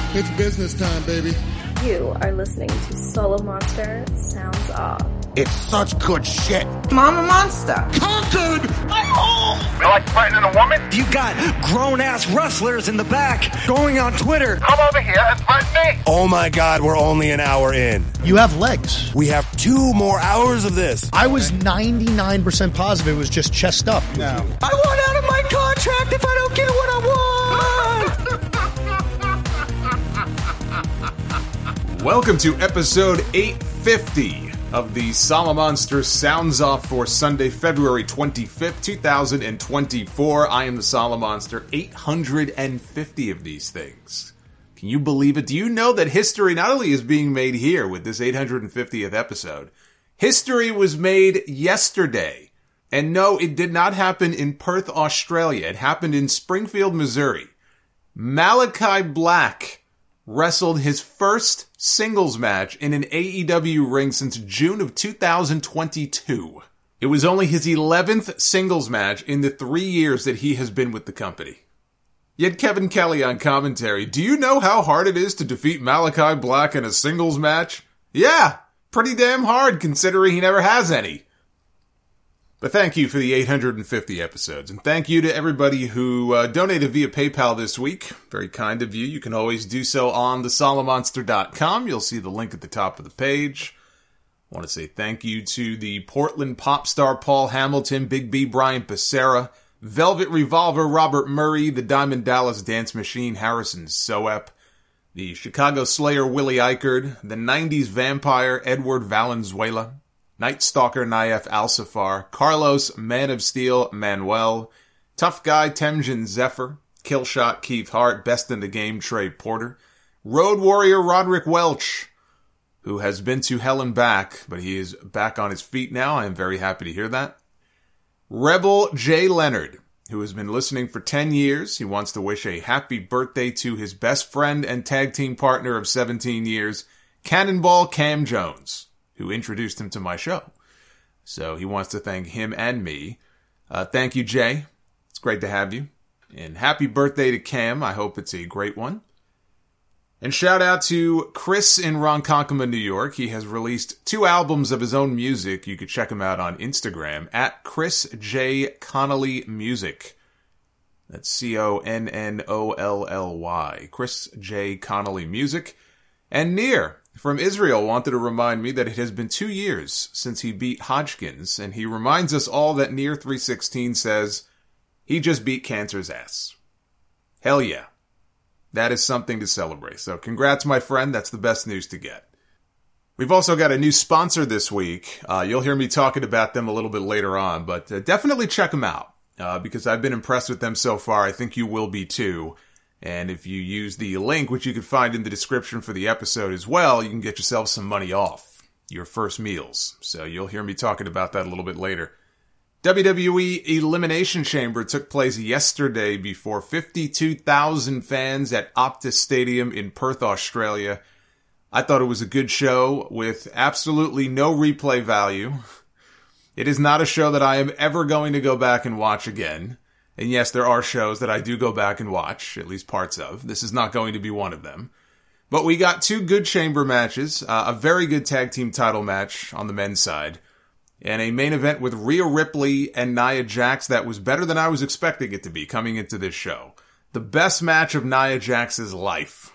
It's business time, baby. You are listening to Solo Monster Sounds Off. It's such good shit. Mama Monster. Conquered! I'm home! You like threatening a woman? You got grown-ass wrestlers in the back going on Twitter. Come over here and threaten me. Oh my God, we're only an hour in. You have legs. We have 2 more hours of this. I was 99% positive it was just chest up. No. I want out of my contract if I don't get what I want. Welcome to episode 850 of the Solo Monster Sounds Off for Sunday, February 25th, 2024. I am the Solo Monster. 850 of these things. Can you believe it? Do you know that history not only is being made here with this 850th episode, history was made yesterday. And no, it did not happen in Perth, Australia. It happened in Springfield, Missouri. Malachi Black wrestled his first singles match in an AEW ring since June of 2022. It was only his 11th singles match in the 3 years that he has been with the company. Yet Kevin Kelly on commentary, do you know how hard it is to defeat Malachi Black in a singles match? Yeah, pretty damn hard considering he never has any. But thank you for the 850 episodes, and thank you to everybody who donated via PayPal this week. Very kind of you. You can always do so on thesolomonster.com. You'll see the link at the top of the page. I want to say thank you to the Portland pop star Paul Hamilton, Big B Brian Becerra, Velvet Revolver Robert Murray, the Diamond Dallas Dance Machine Harrison Soep, the Chicago Slayer Willie Eichard, the 90s Vampire Edward Valenzuela, Night Stalker Naif Al-Safar, Carlos Man of Steel Manuel, Tough Guy Temjin Zephyr, Killshot Keith Hart, Best in the Game Trey Porter, Road Warrior Roderick Welch, who has been to hell and back, but he is back on his feet now. I am very happy to hear that. Rebel J. Leonard, who has been listening for 10 years. He wants to wish a happy birthday to his best friend and tag team partner of 17 years, Cannonball Cam Jones, who introduced him to my show. So he wants to thank him and me. Thank you, Jay. It's great to have you. And happy birthday to Cam. I hope it's a great one. And shout out to Chris in Ronkonkoma, New York. He has released 2 albums of his own music. You could check him out on Instagram at Chris J. Connolly Music. That's C-O-N-N-O-L-L-Y. Chris J. Connolly Music. And Nir from Israel wanted to remind me that it has been 2 years since he beat Hodgkins, and he reminds us all that Nir 316 says he just beat cancer's ass. Hell yeah. That is something to celebrate. So congrats, my friend. That's the best news to get. We've also got a new sponsor this week. You'll hear me talking about them a little bit later on, but definitely check them out because I've been impressed with them so far. I think you will be too. And if you use the link, which you can find in the description for the episode as well, you can get yourself some money off your first meals. So you'll hear me talking about that a little bit later. WWE Elimination Chamber took place yesterday before 52,000 fans at Optus Stadium in Perth, Australia. I thought it was a good show with absolutely no replay value. It is not a show that I am ever going to go back and watch again. And yes, there are shows that I do go back and watch, at least parts of. This is not going to be one of them. But we got 2 good chamber matches, a very good tag team title match on the men's side, and a main event with Rhea Ripley and Nia Jax that was better than I was expecting it to be coming into this show. The best match of Nia Jax's life.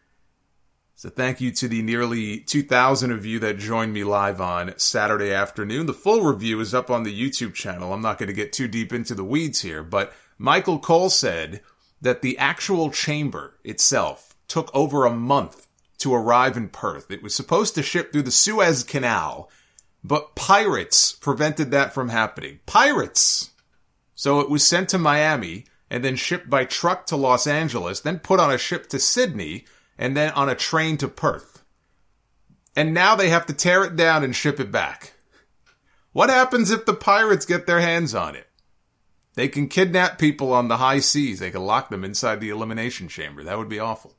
So thank you to the nearly 2,000 of you that joined me live on Saturday afternoon. The full review is up on the YouTube channel. I'm not going to get too deep into the weeds here, but Michael Cole said that the actual chamber itself took over a month to arrive in Perth. It was supposed to ship through the Suez Canal, but pirates prevented that from happening. Pirates! So it was sent to Miami and then shipped by truck to Los Angeles, then put on a ship to Sydney, and then on a train to Perth. And now they have to tear it down and ship it back. What happens if the pirates get their hands on it? They can kidnap people on the high seas. They can lock them inside the Elimination Chamber. That would be awful.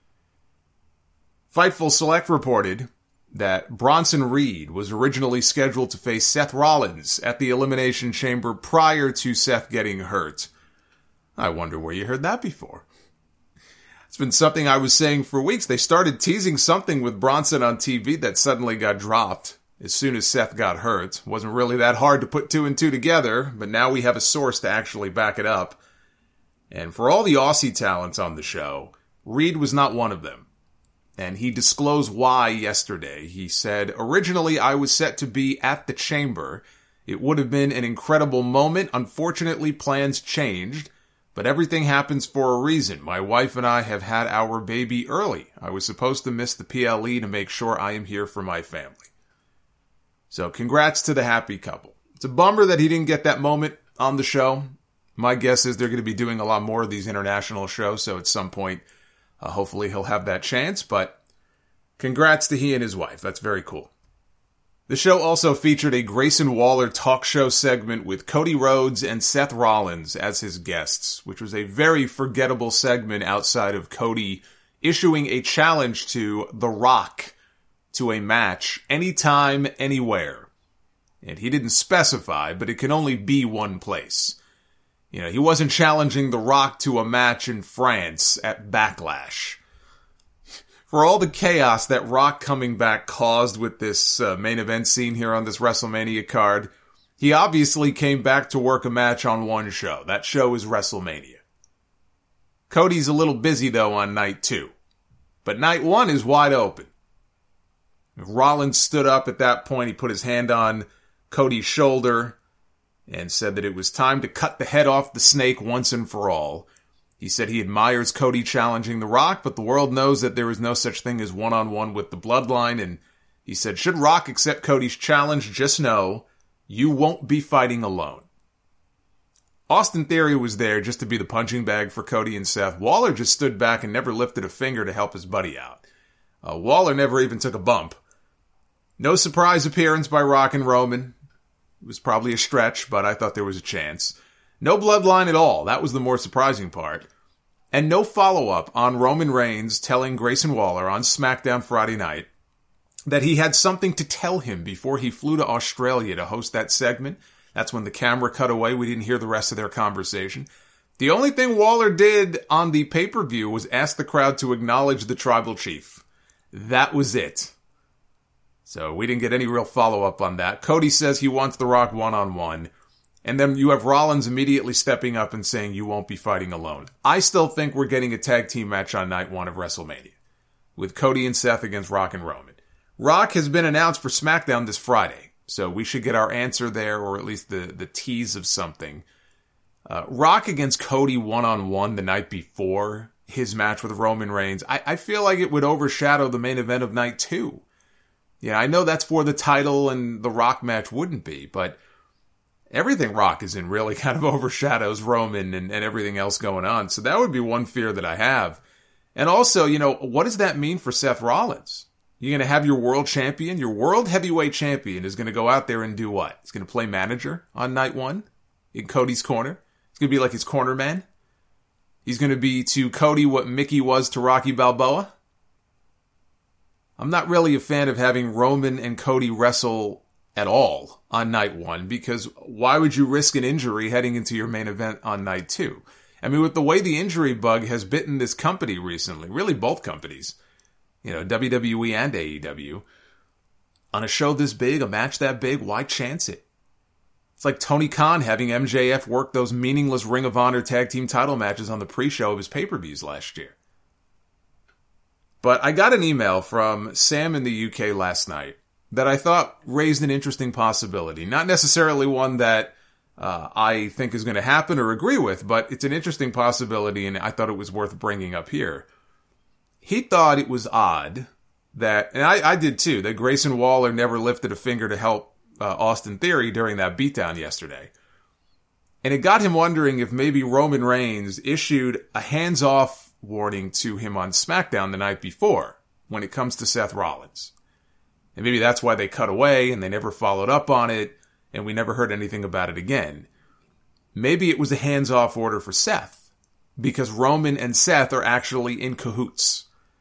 Fightful Select reported that Bronson Reed was originally scheduled to face Seth Rollins at the Elimination Chamber prior to Seth getting hurt. I wonder where you heard that before. It's been something I was saying for weeks. They started teasing something with Bronson on TV that suddenly got dropped as soon as Seth got hurt. It wasn't really that hard to put 2 and 2 together, but now we have a source to actually back it up. And for all the Aussie talents on the show, Reed was not one of them. And he disclosed why yesterday. He said, "Originally, I was set to be at the Chamber. It would have been an incredible moment. Unfortunately, plans changed. But everything happens for a reason. My wife and I have had our baby early. I was supposed to miss the PLE to make sure I am here for my family." So congrats to the happy couple. It's a bummer that he didn't get that moment on the show. My guess is they're going to be doing a lot more of these international shows, so at some point, hopefully he'll have that chance. But congrats to he and his wife. That's very cool. The show also featured a Grayson Waller talk show segment with Cody Rhodes and Seth Rollins as his guests, which was a very forgettable segment outside of Cody issuing a challenge to The Rock to a match anytime, anywhere. And he didn't specify, but it can only be one place. You know, he wasn't challenging The Rock to a match in France at Backlash. For all the chaos that Rock coming back caused with this main event scene here on this WrestleMania card, he obviously came back to work a match on one show. That show is WrestleMania. Cody's a little busy, though, on night 2. But night 1 is wide open. Rollins stood up at that point. He put his hand on Cody's shoulder and said that it was time to cut the head off the snake once and for all. He said he admires Cody challenging The Rock, but the world knows that there is no such thing as one-on-one with the Bloodline, and he said, should Rock accept Cody's challenge, just know, you won't be fighting alone. Austin Theory was there just to be the punching bag for Cody and Seth. Waller just stood back and never lifted a finger to help his buddy out. Waller never even took a bump. No surprise appearance by Rock and Roman. It was probably a stretch, but I thought there was a chance. No Bloodline at all. That was the more surprising part. And no follow-up on Roman Reigns telling Grayson Waller on SmackDown Friday night that he had something to tell him before he flew to Australia to host that segment. That's when the camera cut away. We didn't hear the rest of their conversation. The only thing Waller did on the pay-per-view was ask the crowd to acknowledge the tribal chief. That was it. So we didn't get any real follow-up on that. Cody says he wants The Rock one-on-one. And then you have Rollins immediately stepping up and saying you won't be fighting alone. I still think we're getting a tag team match on night 1 of WrestleMania, with Cody and Seth against Rock and Roman. Rock has been announced for SmackDown this Friday, so we should get our answer there, or at least the tease of something. Rock against Cody one-on-one the night before his match with Roman Reigns, I feel like it would overshadow the main event of night 2. Yeah, I know that's for the title and the Rock match wouldn't be, but everything Rock is in really kind of overshadows Roman and everything else going on. So that would be one fear that I have. And also, you know, what does that mean for Seth Rollins? You're going to have your world champion, your world heavyweight champion is going to go out there and do what? He's going to play manager on night 1 in Cody's corner. It's going to be like his corner man. He's going to be to Cody what Mickey was to Rocky Balboa. I'm not really a fan of having Roman and Cody wrestle at all on night 1, because why would you risk an injury heading into your main event on night 2? I mean, with the way the injury bug has bitten this company recently, really both companies, you know, WWE and AEW, on a show this big, a match that big, why chance it? It's like Tony Khan having MJF work those meaningless Ring of Honor tag team title matches on the pre-show of his pay-per-views last year. But I got an email from Sam in the UK last night that I thought raised an interesting possibility. Not necessarily one that I think is going to happen or agree with, but it's an interesting possibility, and I thought it was worth bringing up here. He thought it was odd that, and I did too, that Grayson Waller never lifted a finger to help Austin Theory during that beatdown yesterday. And it got him wondering if maybe Roman Reigns issued a hands-off warning to him on SmackDown the night before when it comes to Seth Rollins. And maybe that's why they cut away and they never followed up on it and we never heard anything about it again. Maybe it was a hands-off order for Seth because Roman and Seth are actually in cahoots.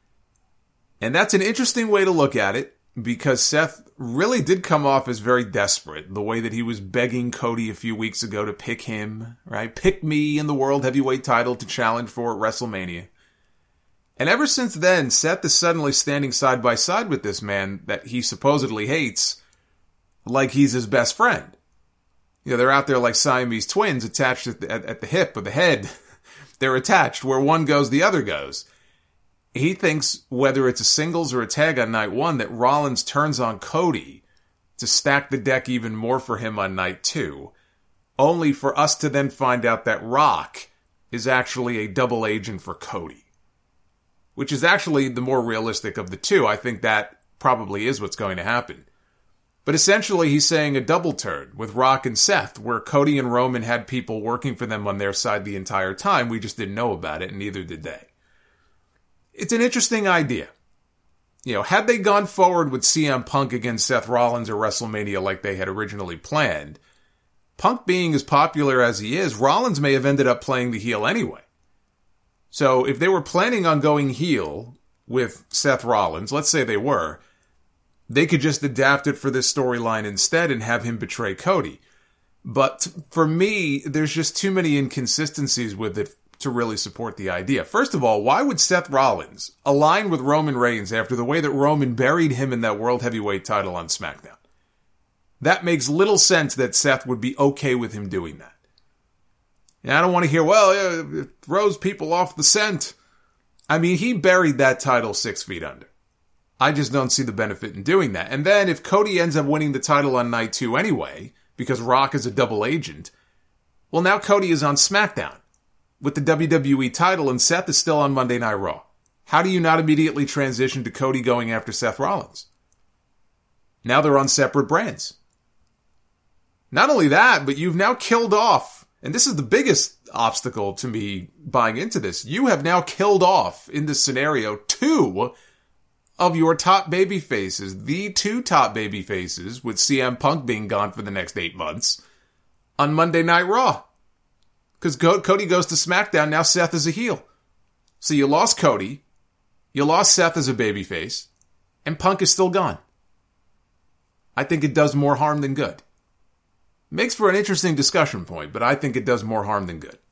And that's an interesting way to look at it because Seth really did come off as very desperate. The way that he was begging Cody a few weeks ago to pick him, right? Pick me in the World Heavyweight title to challenge for WrestleMania. And ever since then, Seth is suddenly standing side by side with this man that he supposedly hates like he's his best friend. You know, they're out there like Siamese twins attached at the hip or the head. They're attached. Where one goes, the other goes. He thinks whether it's a singles or a tag on night one that Rollins turns on Cody to stack the deck even more for him on night two, only for us to then find out that Rock is actually a double agent for Cody. Which is actually the more realistic of the two. I think that probably is what's going to happen. But essentially he's saying a double turn with Rock and Seth, where Cody and Roman had people working for them on their side the entire time. We just didn't know about it, and neither did they. It's an interesting idea. You know, had they gone forward with CM Punk against Seth Rollins or WrestleMania like they had originally planned, Punk being as popular as he is, Rollins may have ended up playing the heel anyway. So if they were planning on going heel with Seth Rollins, let's say they were, they could just adapt it for this storyline instead and have him betray Cody. But for me, there's just too many inconsistencies with it to really support the idea. First of all, why would Seth Rollins align with Roman Reigns after the way that Roman buried him in that World Heavyweight title on SmackDown? That makes little sense that Seth would be okay with him doing that. And I don't want to hear, well, it throws people off the scent. I mean, he buried that title 6 feet under. I just don't see the benefit in doing that. And then if Cody ends up winning the title on night 2 anyway, because Rock is a double agent, well, now Cody is on SmackDown with the WWE title and Seth is still on Monday Night Raw. How do you not immediately transition to Cody going after Seth Rollins? Now they're on separate brands. Not only that, but you've now killed off, and this is the biggest obstacle to me buying into this, you have now killed off, in this scenario, 2 of your top baby faces, the 2 top baby faces, with CM Punk being gone for the next 8 months, on Monday Night Raw. Because Cody goes to SmackDown, now Seth is a heel. So you lost Cody, you lost Seth as a babyface, and Punk is still gone. I think it does more harm than good. Makes for an interesting discussion point, but I think it does more harm than good.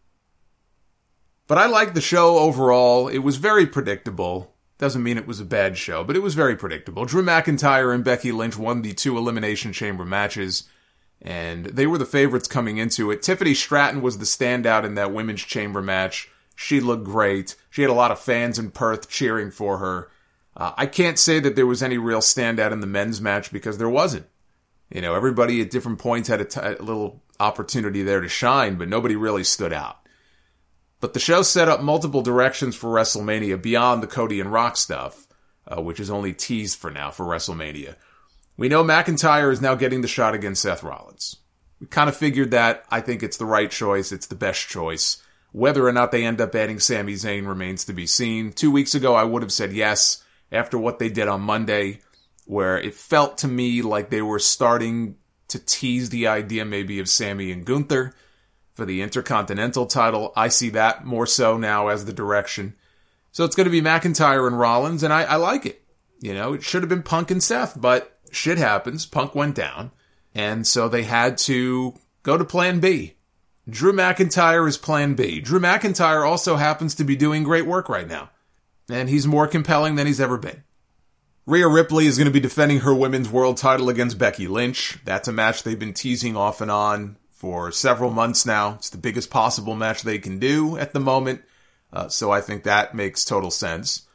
But I like the show overall. It was very predictable. Doesn't mean it was a bad show, but it was very predictable. Drew McIntyre and Becky Lynch won the 2 Elimination Chamber matches, and they were the favorites coming into it. Tiffany Stratton was the standout in that Women's Chamber match. She looked great. She had a lot of fans in Perth cheering for her. I can't say that there was any real standout in the men's match because there wasn't. You know, everybody at different points had a little opportunity there to shine, but nobody really stood out. But the show set up multiple directions for WrestleMania beyond the Cody and Rock stuff, which is only teased for now for WrestleMania. We know McIntyre is now getting the shot against Seth Rollins. We kind of figured that. I think it's the right choice. It's the best choice. Whether or not they end up adding Sami Zayn remains to be seen. 2 weeks ago, I would have said yes after what they did on Monday, where it felt to me like they were starting to tease the idea maybe of Sami and Gunther for the Intercontinental title. I see that more so now as the direction. So it's going to be McIntyre and Rollins, and I like it. You know, it should have been Punk and Seth, but shit happens. Punk went down, and so they had to go to Plan B. Drew McIntyre is Plan B. Drew McIntyre also happens to be doing great work right now, and he's more compelling than he's ever been. Rhea Ripley is going to be defending her women's world title against Becky Lynch. That's a match they've been teasing off and on for several months now. It's the biggest possible match they can do at the moment, so I think that makes total sense.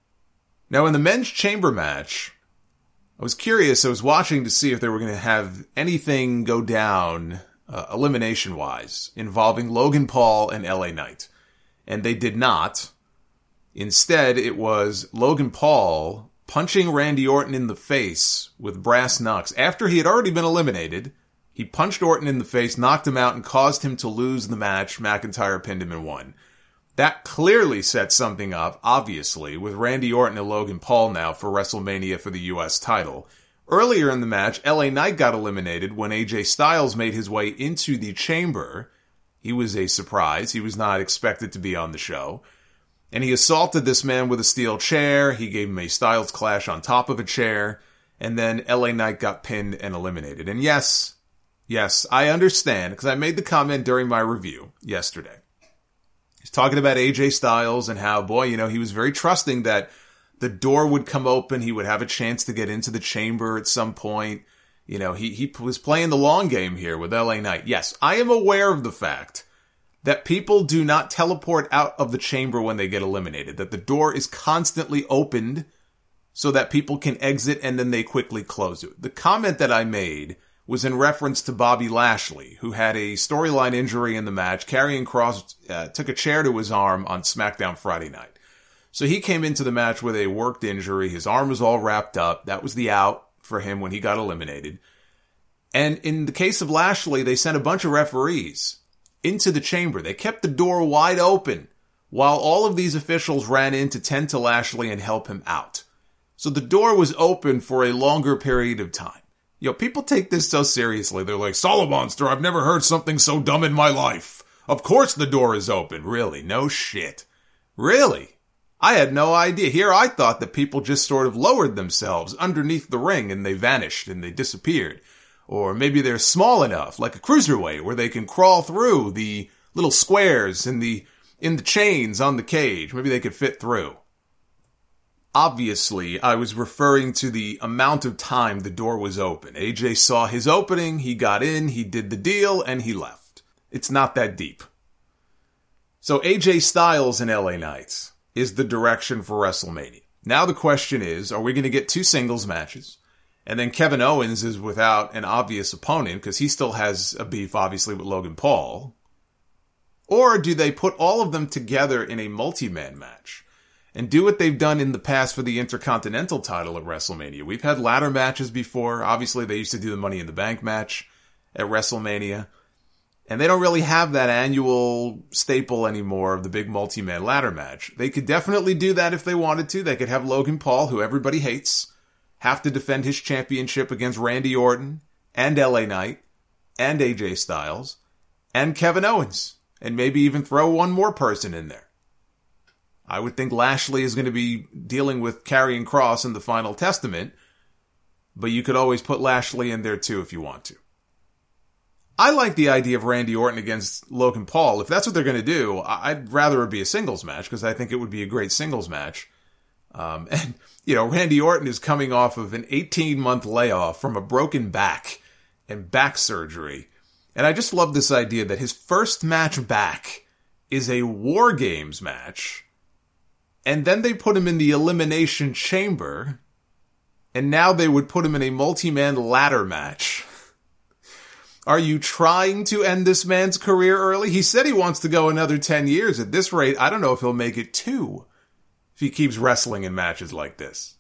Now, in the men's chamber match, I was curious. I was watching to see if they were going to have anything go down elimination-wise involving Logan Paul and LA Knight, and they did not. Instead, it was Logan Paul punching Randy Orton in the face with brass knucks. After he had already been eliminated, he punched Orton in the face, knocked him out, and caused him to lose the match. McIntyre pinned him and won. That clearly set something up, obviously, with Randy Orton and Logan Paul now for WrestleMania for the U.S. title. Earlier in the match, LA Knight got eliminated when AJ Styles made his way into the chamber. He was a surprise. He was not expected to be on the show. And he assaulted this man with a steel chair. He gave him a Styles Clash on top of a chair. And then LA Knight got pinned and eliminated. And yes, I understand, because I made the comment during my review yesterday. He's talking about AJ Styles and how, boy, you know, he was very trusting that the door would come open. He would have a chance to get into the chamber at some point. You know, he was playing the long game here with LA Knight. Yes, I am aware of the fact that people do not teleport out of the chamber when they get eliminated, that the door is constantly opened so that people can exit and then they quickly close it. The comment that I made was in reference to Bobby Lashley, who had a storyline injury in the match. Karrion Kross took a chair to his arm on SmackDown Friday night. So he came into the match with a worked injury. His arm was all wrapped up. That was the out for him when he got eliminated. And in the case of Lashley, they sent a bunch of referees into the chamber. They kept the door wide open while all of these officials ran in to tend to Lashley and help him out. So the door was open for a longer period of time. You know, people take this so seriously. They're like, Solomonster, I've never heard something so dumb in my life. Of course the door is open. Really? No shit. Really? I had no idea. Here I thought that people just sort of lowered themselves underneath the ring and they vanished and they disappeared. Or maybe they're small enough, like a cruiserweight, where they can crawl through the little squares in the chains on the cage. Maybe they could fit through. Obviously, I was referring to the amount of time the door was open. AJ saw his opening, he got in, he did the deal, and he left. It's not that deep. So AJ Styles and LA Knight is the direction for WrestleMania. Now the question is, are we going to get 2 singles matches? And then Kevin Owens is without an obvious opponent because he still has a beef, obviously, with Logan Paul. Or do they put all of them together in a multi-man match and do what they've done in the past for the Intercontinental title at WrestleMania? We've had ladder matches before. Obviously, they used to do the Money in the Bank match at WrestleMania. And they don't really have that annual staple anymore of the big multi-man ladder match. They could definitely do that if they wanted to. They could have Logan Paul, who everybody hates, have to defend his championship against Randy Orton and LA Knight and AJ Styles and Kevin Owens, and maybe even throw one more person in there. I would think Lashley is going to be dealing with Karrion Kross in the Final Testament, but you could always put Lashley in there too if you want to. I like the idea of Randy Orton against Logan Paul. If that's what they're going to do, I'd rather it be a singles match because I think it would be a great singles match. And, you know, Randy Orton is coming off of an 18-month layoff from a broken back and back surgery. And I just love this idea that his first match back is a War Games match. And then they put him in the Elimination Chamber. And now they would put him in a multi-man ladder match. Are you trying to end this man's career early? He said he wants to go another 10 years. At this rate, I don't know if he'll make it 2. If he keeps wrestling in matches like this.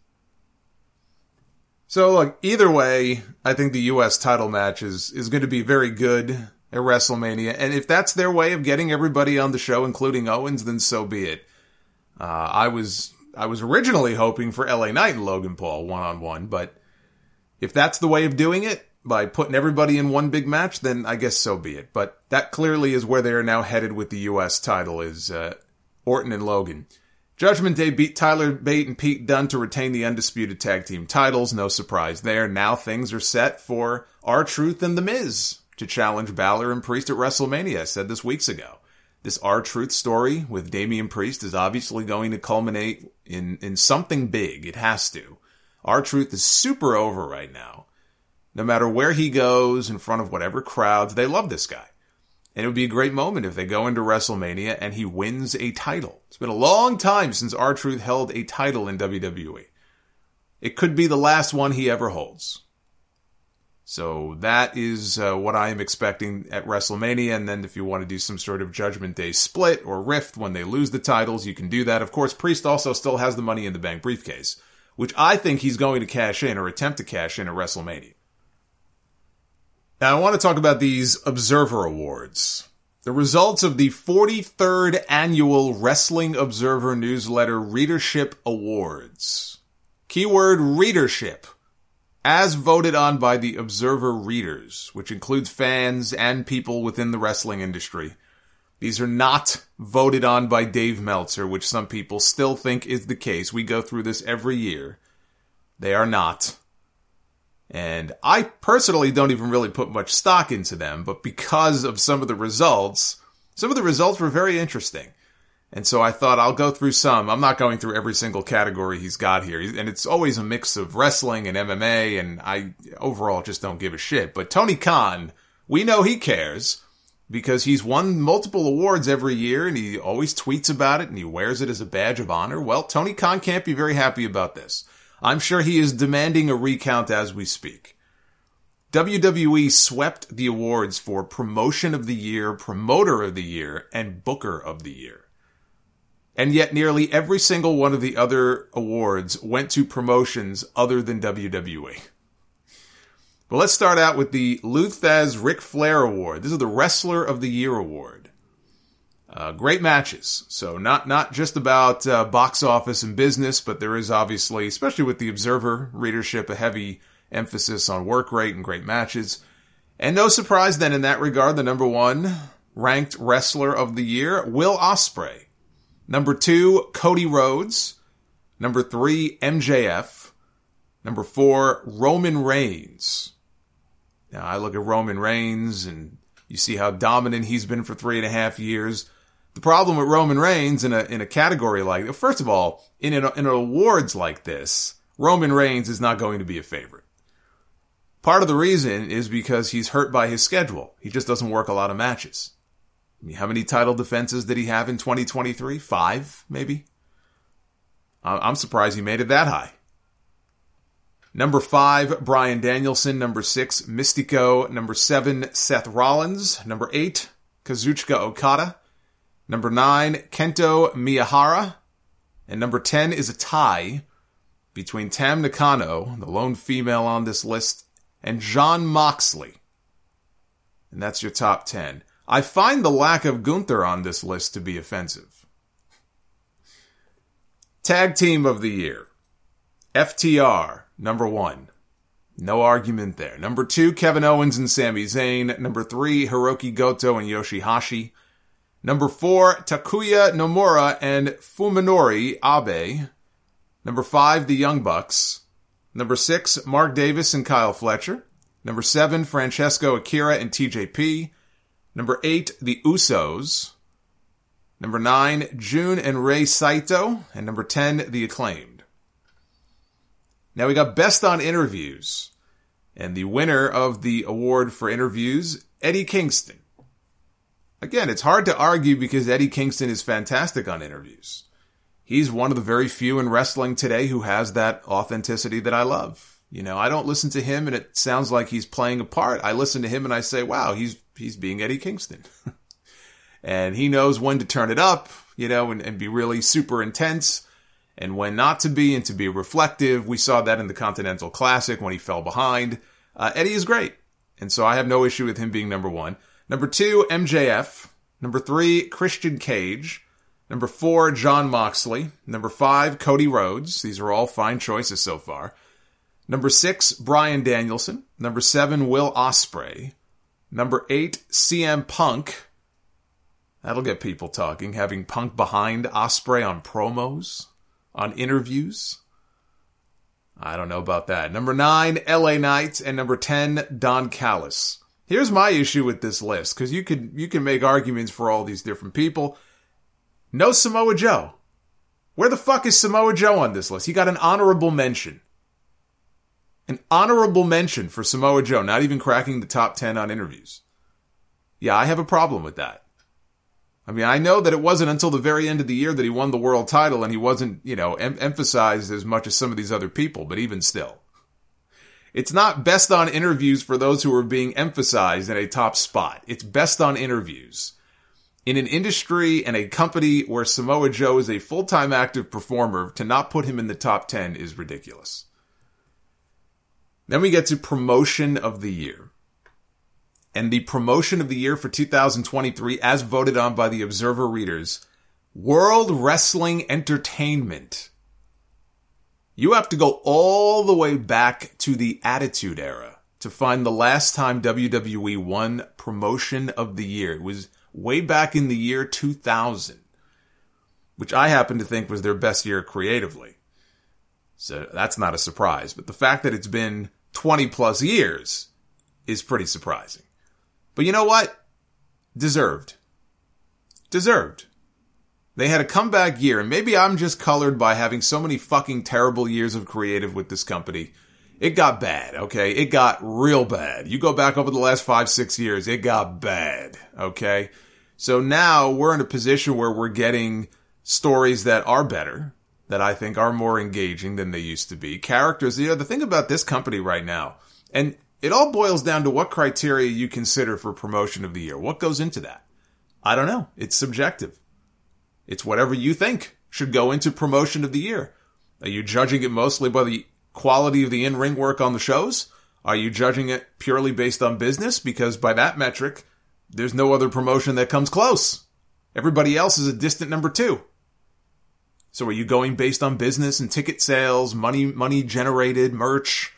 So, look, either way, I think the U.S. title match is going to be very good at WrestleMania. And if that's their way of getting everybody on the show, including Owens, then so be it. I was originally hoping for LA Knight and Logan Paul one-on-one, but if that's the way of doing it, by putting everybody in one big match, then I guess so be it. But that clearly is where they are now headed with the U.S. title, is Orton and Logan. Judgment Day beat Tyler Bate and Pete Dunne to retain the undisputed tag team titles. No surprise there. Now things are set for R-Truth and The Miz to challenge Balor and Priest at WrestleMania. I said this weeks ago. This R-Truth story with Damian Priest is obviously going to culminate in something big. It has to. R-Truth is super over right now. No matter where he goes, in front of whatever crowds, they love this guy. And it would be a great moment if they go into WrestleMania and he wins a title. It's been a long time since R-Truth held a title in WWE. It could be the last one he ever holds. So that is what I am expecting at WrestleMania. And then if you want to do some sort of Judgment Day split or rift when they lose the titles, you can do that. Of course, Priest also still has the Money in the Bank briefcase, which I think he's going to cash in or attempt to cash in at WrestleMania. Now, I want to talk about these Observer Awards. The results of the 43rd Annual Wrestling Observer Newsletter Readership Awards. Keyword readership. As voted on by the Observer readers, which includes fans and people within the wrestling industry. These are not voted on by Dave Meltzer, which some people still think is the case. We go through this every year. They are not. And I personally don't even really put much stock into them, but because of some of the results were very interesting. And so I thought I'll go through some. I'm not going through every single category he's got here. And it's always a mix of wrestling and MMA, and I overall just don't give a shit. But Tony Khan, we know he cares because he's won multiple awards every year, and he always tweets about it, and he wears it as a badge of honor. Well, Tony Khan can't be very happy about this. I'm sure he is demanding a recount as we speak. WWE swept the awards for Promotion of the Year, Promoter of the Year, and Booker of the Year. And yet nearly every single one of the other awards went to promotions other than WWE. But let's start out with the Lou Thesz Ric Flair Award. This is the Wrestler of the Year Award. Great matches. So not just about box office and business, but there is obviously, especially with the Observer readership, a heavy emphasis on work rate and great matches. And no surprise then in that regard, the number one ranked Wrestler of the Year, Will Ospreay. Number 2, Cody Rhodes. Number 3, MJF. Number 4, Roman Reigns. Now, I look at Roman Reigns, and you see how dominant he's been for 3.5 years. The problem with Roman Reigns in a category like, first of all, in an awards like this, Roman Reigns is not going to be a favorite. Part of the reason is because he's hurt by his schedule. He just doesn't work a lot of matches. I mean, how many title defenses did he have in 2023? 5, maybe? I'm surprised he made it that high. Number 5, Bryan Danielson. Number 6, Mystico. Number 7, Seth Rollins. Number 8, Kazuchika Okada. Number 9, Kento Miyahara. And number 10 is a tie between Tam Nakano, the lone female on this list, and Jon Moxley. And that's your top 10. I find the lack of Gunther on this list to be offensive. Tag Team of the Year. FTR, number 1. No argument there. Number 2, Kevin Owens and Sami Zayn. Number 3, Hiroki Goto and Yoshihashi. Number 4, Takuya Nomura and Fuminori Abe. Number 5, the Young Bucks. Number 6, Mark Davis and Kyle Fletcher. Number 7, Francesco Akira and TJP. Number 8, the Usos. Number 9, Jun and Rei Saito. And number 10, the Acclaimed. Now we got Best on Interviews. And the winner of the award for interviews, Eddie Kingston. Again, it's hard to argue because Eddie Kingston is fantastic on interviews. He's one of the very few in wrestling today who has that authenticity that I love. You know, I don't listen to him and it sounds like he's playing a part. I listen to him and I say, wow, he's being Eddie Kingston. And he knows when to turn it up, you know, and be really super intense and when not to be and to be reflective. We saw that in the Continental Classic when he fell behind. Eddie is great. And so I have no issue with him being number 1. Number 2, MJF. Number 3, Christian Cage. Number 4, Jon Moxley. Number 5, Cody Rhodes. These are all fine choices so far. Number 6, Bryan Danielson. Number 7, Will Ospreay. Number 8, CM Punk. That'll get people talking, having Punk behind Ospreay on promos, on interviews. I don't know about that. Number 9, LA Knight. And number 10, Don Callis. Here's my issue with this list, because you can make arguments for all these different people. No Samoa Joe. Where the fuck is Samoa Joe on this list? He got an honorable mention. An honorable mention for Samoa Joe, not even cracking the top 10 on interviews. Yeah, I have a problem with that. I mean, I know that it wasn't until the very end of the year that he won the world title and he wasn't, you know, emphasized as much as some of these other people, but even still. It's not best on interviews for those who are being emphasized in a top spot. It's best on interviews. In an industry and a company where Samoa Joe is a full-time active performer, to not put him in the top 10 is ridiculous. Then we get to Promotion of the Year. And the Promotion of the Year for 2023, as voted on by the Observer readers, World Wrestling Entertainment. You have to go all the way back to the Attitude Era to find the last time WWE won Promotion of the Year. It was way back in the year 2000, which I happen to think was their best year creatively. So that's not a surprise. But the fact that it's been 20 plus years is pretty surprising. But you know what? Deserved. Deserved. They had a comeback year, and maybe I'm just colored by having so many fucking terrible years of creative with this company. It got bad, okay? It got real bad. You go back over the last 5-6 years, it got bad, okay? So now we're in a position where we're getting stories that are better, that I think are more engaging than they used to be. Characters, the thing about this company right now, and it all boils down to what criteria you consider for promotion of the year. What goes into that? I don't know. It's subjective. It's whatever you think should go into promotion of the year. Are you judging it mostly by the quality of the in-ring work on the shows? Are you judging it purely based on business? Because by that metric, there's no other promotion that comes close. Everybody else is a distant number 2. So are you going based on business and ticket sales, money generated, merch?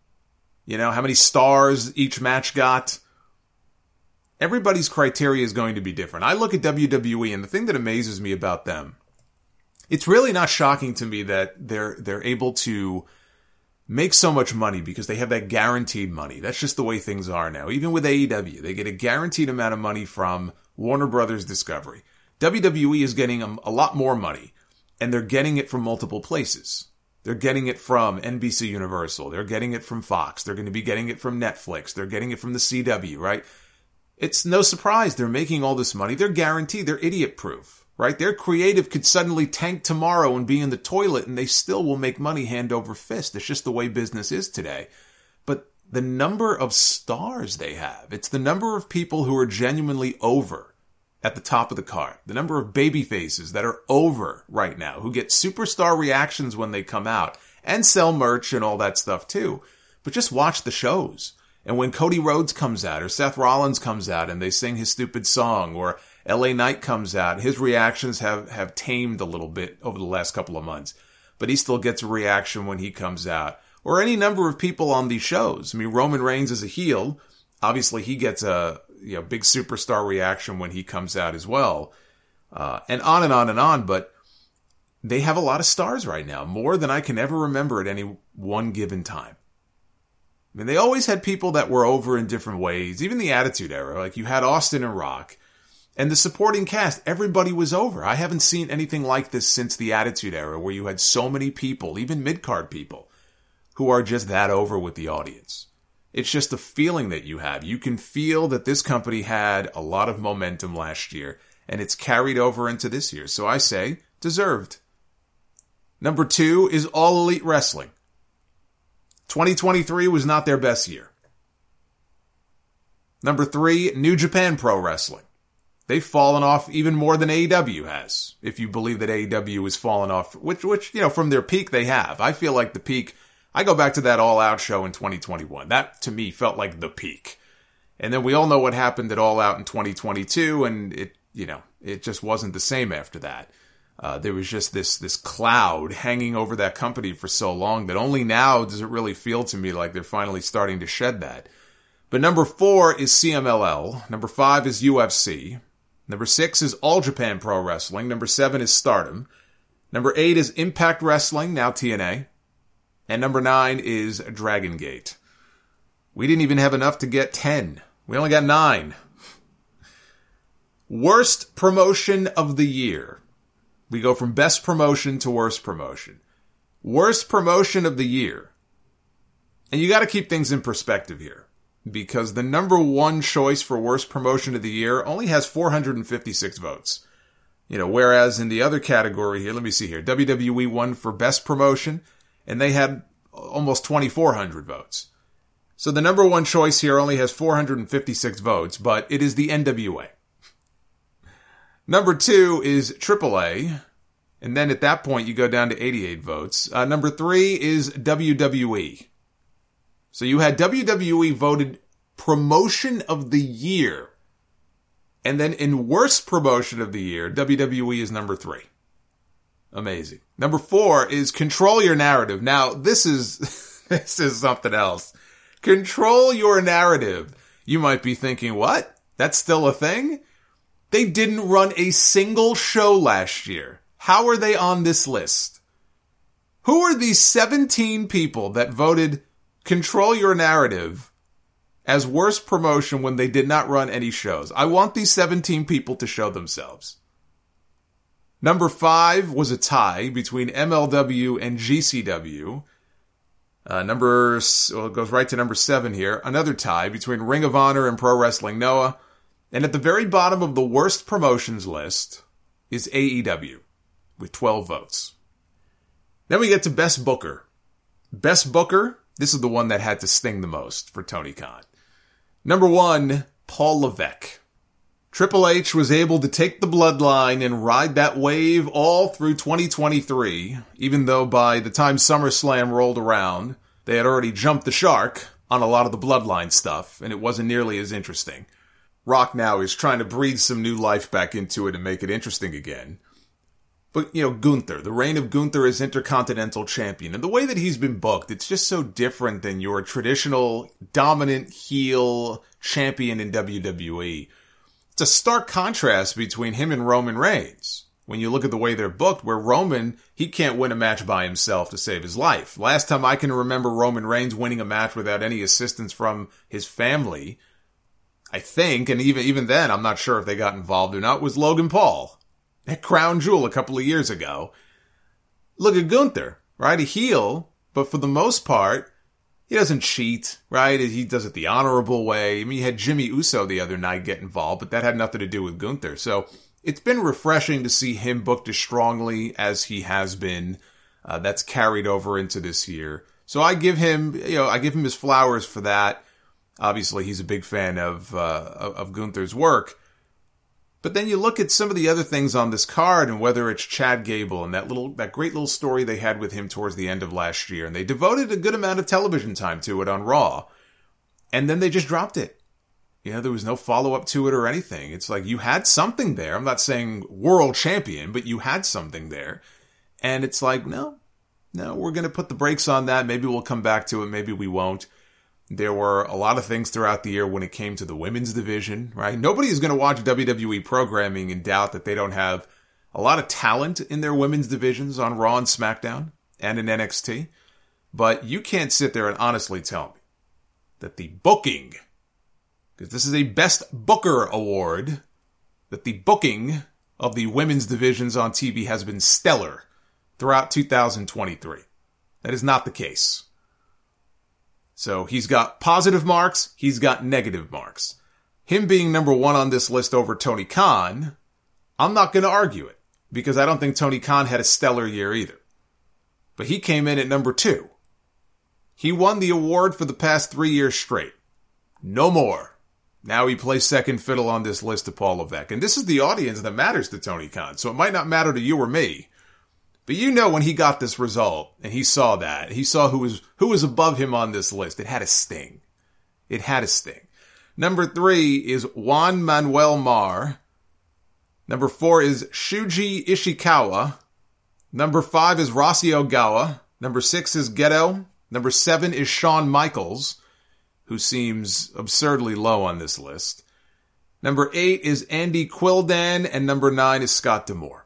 How many stars each match got? Everybody's criteria is going to be different. I look at WWE, and the thing that amazes me about them, it's really not shocking to me that they're able to make so much money because they have that guaranteed money. That's just the way things are now. Even with AEW, they get a guaranteed amount of money from Warner Brothers Discovery. WWE is getting a lot more money, and they're getting it from multiple places. They're getting it from NBC Universal. They're getting it from Fox. They're going to be getting it from Netflix. They're getting it from the CW, right? It's no surprise they're making all this money. They're guaranteed. They're idiot-proof, right? Their creative could suddenly tank tomorrow and be in the toilet, and they still will make money hand over fist. It's just the way business is today. But the number of stars they have, it's the number of people who are genuinely over at the top of the card. The number of baby faces that are over right now, who get superstar reactions when they come out, and sell merch and all that stuff too. But just watch the shows. And when Cody Rhodes comes out, or Seth Rollins comes out and they sing his stupid song, or LA Knight comes out, his reactions have tamed a little bit over the last couple of months. But he still gets a reaction when he comes out. Or any number of people on these shows. I mean, Roman Reigns is a heel. Obviously, he gets a big superstar reaction when he comes out as well. And on and on and on. But they have a lot of stars right now. More than I can ever remember at any one given time. I mean, they always had people that were over in different ways. Even the Attitude Era. Like, you had Austin and Rock. And the supporting cast, everybody was over. I haven't seen anything like this since the Attitude Era, where you had so many people, even mid-card people, who are just that over with the audience. It's just a feeling that you have. You can feel that this company had a lot of momentum last year, and it's carried over into this year. So I say, deserved. Number 2 is All Elite Wrestling. 2023 was not their best year. Number 3, New Japan Pro Wrestling. They've fallen off even more than AEW has, if you believe that AEW has fallen off, which from their peak they have. I feel like the peak, I go back to that All Out show in 2021. That, to me, felt like the peak. And then we all know what happened at All Out in 2022, and it just wasn't the same after that. There was just this cloud hanging over that company for so long that only now does it really feel to me like they're finally starting to shed that. But number 4 is CMLL. Number 5 is UFC. Number 6 is All Japan Pro Wrestling. Number 7 is Stardom. Number 8 is Impact Wrestling, now TNA. And number 9 is Dragon Gate. We didn't even have enough to get 10. We only got 9. Worst promotion of the year. We go from best promotion to worst promotion. Worst promotion of the year. And you got to keep things in perspective here. Because the number 1 choice for worst promotion of the year only has 456 votes. Whereas in the other category here, let me see here. WWE won for best promotion, and they had almost 2,400 votes. So the number 1 choice here only has 456 votes, but it is the NWA. Number 2 is AAA, and then at that point you go down to 88 votes. Number 3 is WWE. So you had WWE voted promotion of the year, and then in worst promotion of the year, WWE is number 3. Amazing. Number 4 is Control Your Narrative. Now, this is something else. Control Your Narrative. You might be thinking, what? That's still a thing? They didn't run a single show last year. How are they on this list? Who are these 17 people that voted Control Your Narrative as worst promotion when they did not run any shows? I want these 17 people to show themselves. Number 5 was a tie between MLW and GCW. It goes right to number 7 here. Another tie between Ring of Honor and Pro Wrestling Noah. And at the very bottom of the worst promotions list is AEW with 12 votes. Then we get to Best Booker. Best Booker, this is the one that had to sting the most for Tony Khan. Number 1, Paul Levesque. Triple H was able to take the bloodline and ride that wave all through 2023, even though by the time SummerSlam rolled around, they had already jumped the shark on a lot of the bloodline stuff, and it wasn't nearly as interesting. Rock now is trying to breathe some new life back into it and make it interesting again. But, Gunther, the reign of Gunther as Intercontinental Champion, and the way that he's been booked, it's just so different than your traditional dominant heel champion in WWE. It's a stark contrast between him and Roman Reigns. When you look at the way they're booked, where Roman, he can't win a match by himself to save his life. Last time I can remember Roman Reigns winning a match without any assistance from his family, I think, and even then, I'm not sure if they got involved or not, was Logan Paul at Crown Jewel a couple of years ago. Look at Gunther, right? A heel, but for the most part, he doesn't cheat, right? He does it the honorable way. I mean, you had Jimmy Uso the other night get involved, but that had nothing to do with Gunther. So it's been refreshing to see him booked as strongly as he has been. That's carried over into this year. So I give him his flowers for that. Obviously, he's a big fan of Gunther's work. But then you look at some of the other things on this card, and whether it's Chad Gable and that great little story they had with him towards the end of last year, and they devoted a good amount of television time to it on Raw, and then they just dropped it. There was no follow-up to it or anything. It's like you had something there. I'm not saying world champion, but you had something there. And it's like, no, we're going to put the brakes on that. Maybe we'll come back to it. Maybe we won't. There were a lot of things throughout the year when it came to the women's division, right? Nobody is going to watch WWE programming and doubt that they don't have a lot of talent in their women's divisions on Raw and SmackDown and in NXT. But you can't sit there and honestly tell me that the booking, because this is a Best Booker award, that the booking of the women's divisions on TV has been stellar throughout 2023. That is not the case. So he's got positive marks, he's got negative marks. Him being number 1 on this list over Tony Khan, I'm not going to argue it, because I don't think Tony Khan had a stellar year either. But he came in at number 2. He won the award for the past 3 years straight. No more. Now he plays second fiddle on this list to Paul Levesque. And this is the audience that matters to Tony Khan, so it might not matter to you or me. But when he got this result, and he saw that, he saw who was above him on this list, it had a sting. It had a sting. Number 3 is Juan Manuel Mar. Number 4 is Shuji Ishikawa. Number 5 is Rossy Ogawa. Number 6 is Gedo. Number 7 is Shawn Michaels, who seems absurdly low on this list. Number 8 is Andy Quildan, and number 9 is Scott D'Amore.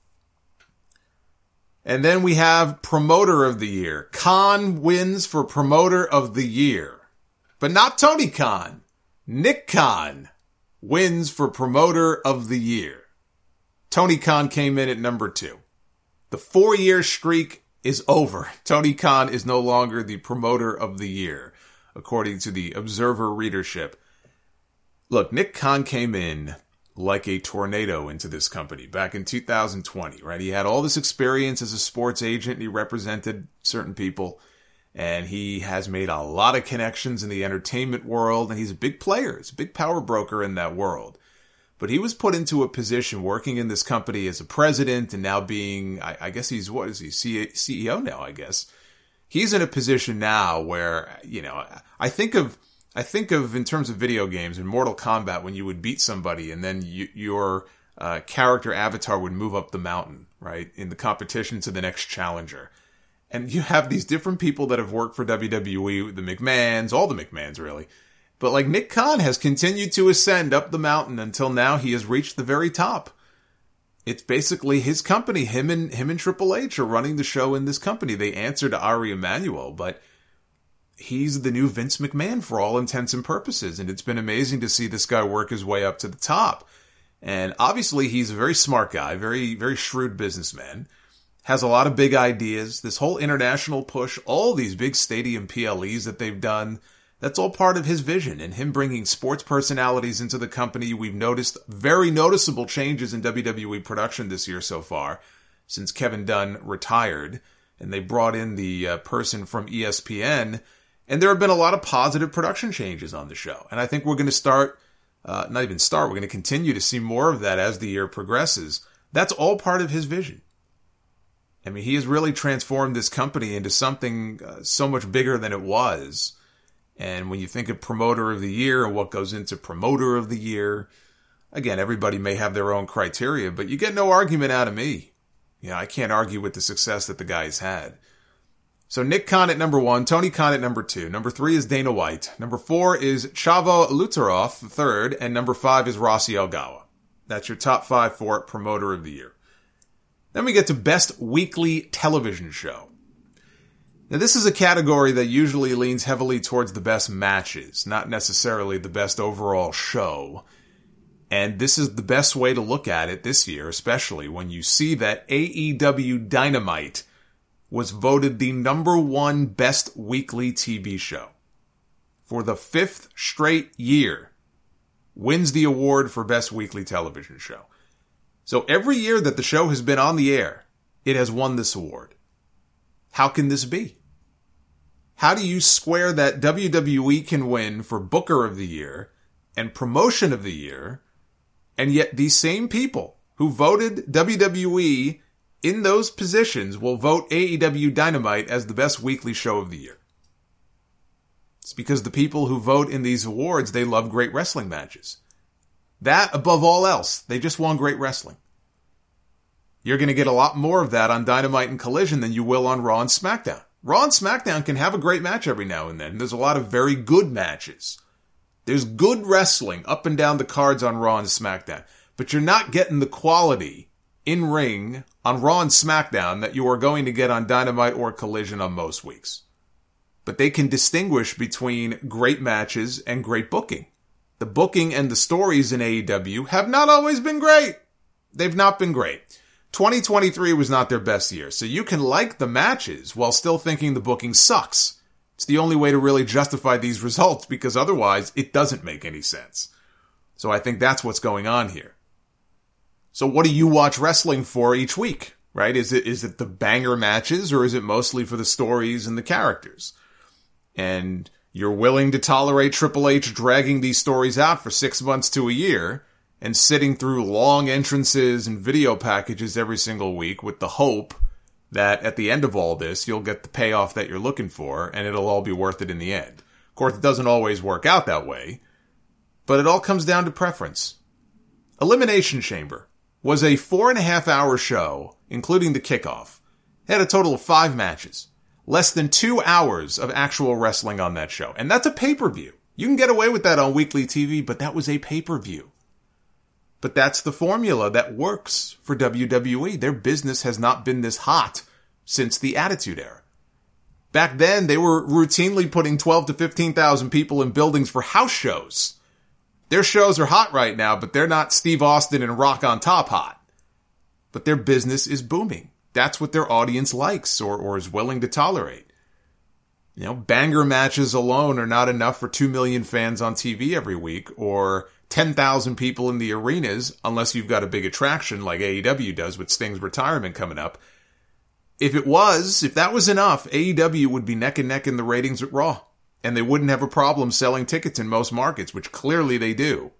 And then we have Promoter of the Year. Khan wins for Promoter of the Year. But not Tony Khan. Nick Khan wins for Promoter of the Year. Tony Khan came in at number 2. The 4-year streak is over. Tony Khan is no longer the Promoter of the Year, according to the Observer readership. Look, Nick Khan came in like a tornado into this company back in 2020, right? He had all this experience as a sports agent. He represented certain people, and he has made a lot of connections in the entertainment world, and he's a big player. He's a big power broker in that world. But he was put into a position working in this company as a president, and now being, I guess he's, CEO now, I guess. He's in a position now where, I think of in terms of video games in Mortal Kombat when you would beat somebody and then your character avatar would move up the mountain, right, in the competition to the next challenger. And you have these different people that have worked for WWE, the McMahons, all the McMahons really. But like Nick Khan has continued to ascend up the mountain until now he has reached the very top. It's basically his company. Him and Triple H are running the show in this company. They answer to Ari Emanuel, but he's the new Vince McMahon for all intents and purposes. And it's been amazing to see this guy work his way up to the top. And obviously he's a very smart guy, very, very shrewd businessman, has a lot of big ideas. This whole international push, all these big stadium PLEs that they've done, that's all part of his vision and him bringing sports personalities into the company. We've noticed very noticeable changes in WWE production this year so far since Kevin Dunn retired and they brought in the person from ESPN. And there have been a lot of positive production changes on the show. And I think we're going to we're going to continue to see more of that as the year progresses. That's all part of his vision. I mean, he has really transformed this company into something so much bigger than it was. And when you think of Promoter of the Year and what goes into Promoter of the Year, again, everybody may have their own criteria, but you get no argument out of me. You know, I can't argue with the success that the guy's had. So Nick Khan at number 1, Tony Khan at number 2. Number 3 is Dana White. Number 4 is Chavo Lutarov, third. And number 5 is Rossi Ogawa. That's your top 5 for Promoter of the Year. Then we get to Best Weekly Television Show. Now this is a category that usually leans heavily towards the best matches, not necessarily the best overall show. And this is the best way to look at it this year, especially when you see that AEW Dynamite was voted the number 1 best weekly TV show. For the 5th straight year, wins the award for best weekly television show. So every year that the show has been on the air, it has won this award. How can this be? How do you square that WWE can win for Booker of the Year and Promotion of the Year, and yet these same people who voted WWE in those positions will vote AEW Dynamite as the best weekly show of the year? It's because the people who vote in these awards, they love great wrestling matches. That, above all else, they just want great wrestling. You're going to get a lot more of that on Dynamite and Collision than you will on Raw and SmackDown. Raw and SmackDown can have a great match every now and then. There's a lot of very good matches. There's good wrestling up and down the cards on Raw and SmackDown. But you're not getting the quality in ring on Raw and SmackDown that you are going to get on Dynamite or Collision on most weeks. But they can distinguish between great matches and great booking. The booking and the stories in AEW have not always been great. They've not been great. 2023 was not their best year, so you can like the matches while still thinking the booking sucks. It's the only way to really justify these results, because otherwise it doesn't make any sense. So I think that's what's going on here. So what do you watch wrestling for each week, right? Is it the banger matches, or is it mostly for the stories and the characters? And you're willing to tolerate Triple H dragging these stories out for 6 months to a year and sitting through long entrances and video packages every single week with the hope that at the end of all this, you'll get the payoff that you're looking for and it'll all be worth it in the end. Of course, it doesn't always work out that way, but it all comes down to preference. Elimination Chamber was a 4.5-hour show, including the kickoff. It had a total of 5 matches. Less than 2 hours of actual wrestling on that show. And that's a pay-per-view. You can get away with that on weekly TV, but that was a pay-per-view. But that's the formula that works for WWE. Their business has not been this hot since the Attitude Era. Back then, they were routinely putting 12 to 15,000 people in buildings for house shows. Their shows are hot right now, but they're not Steve Austin and Rock on Top hot. But their business is booming. That's what their audience likes or is willing to tolerate. You know, banger matches alone are not enough for 2 million fans on TV every week or 10,000 people in the arenas unless you've got a big attraction like AEW does with Sting's retirement coming up. If that was enough, AEW would be neck and neck in the ratings at Raw. And they wouldn't have a problem selling tickets in most markets, which clearly they do.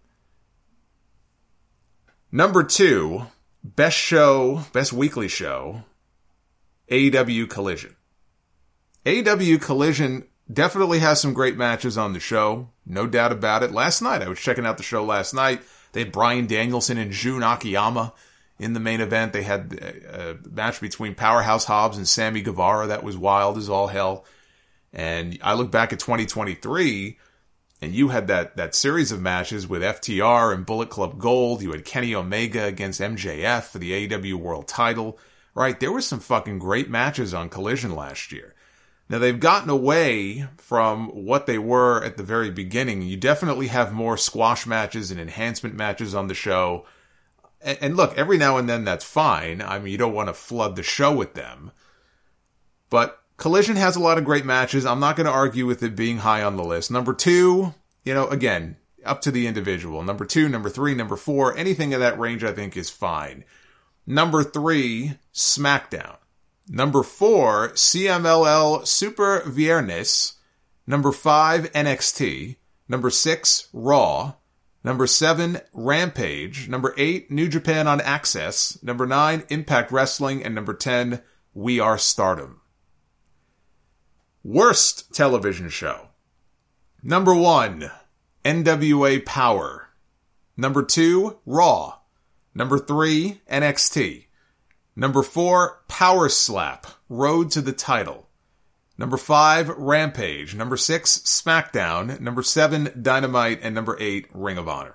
Number 2, best weekly show, AEW Collision. AEW Collision definitely has some great matches on the show, no doubt about it. Last night, I was checking out the show last night. They had Bryan Danielson and Jun Akiyama in the main event. They had a match between Powerhouse Hobbs and Sammy Guevara that was wild as all hell. And I look back at 2023, and you had that series of matches with FTR and Bullet Club Gold. You had Kenny Omega against MJF for the AEW World title. Right, there were some fucking great matches on Collision last year. Now, they've gotten away from what they were at the very beginning. You definitely have more squash matches and enhancement matches on the show. And look, every now and then that's fine. I mean, you don't want to flood the show with them. But Collision has a lot of great matches. I'm not going to argue with it being high on the list. Number 2, again, up to the individual. Number 2, number 3, number 4, anything in that range I think is fine. Number 3, SmackDown. Number 4, CMLL Super Viernes. Number 5, NXT. Number 6, Raw. Number 7, Rampage. Number 8, New Japan on Access. Number 9, Impact Wrestling. And number 10, We Are Stardom. Worst television show. Number 1, NWA Power. Number 2, Raw. Number 3, NXT. Number 4, Power Slap, Road to the Title. Number 5, Rampage. Number 6, SmackDown. Number 7, Dynamite. And number 8, Ring of Honor.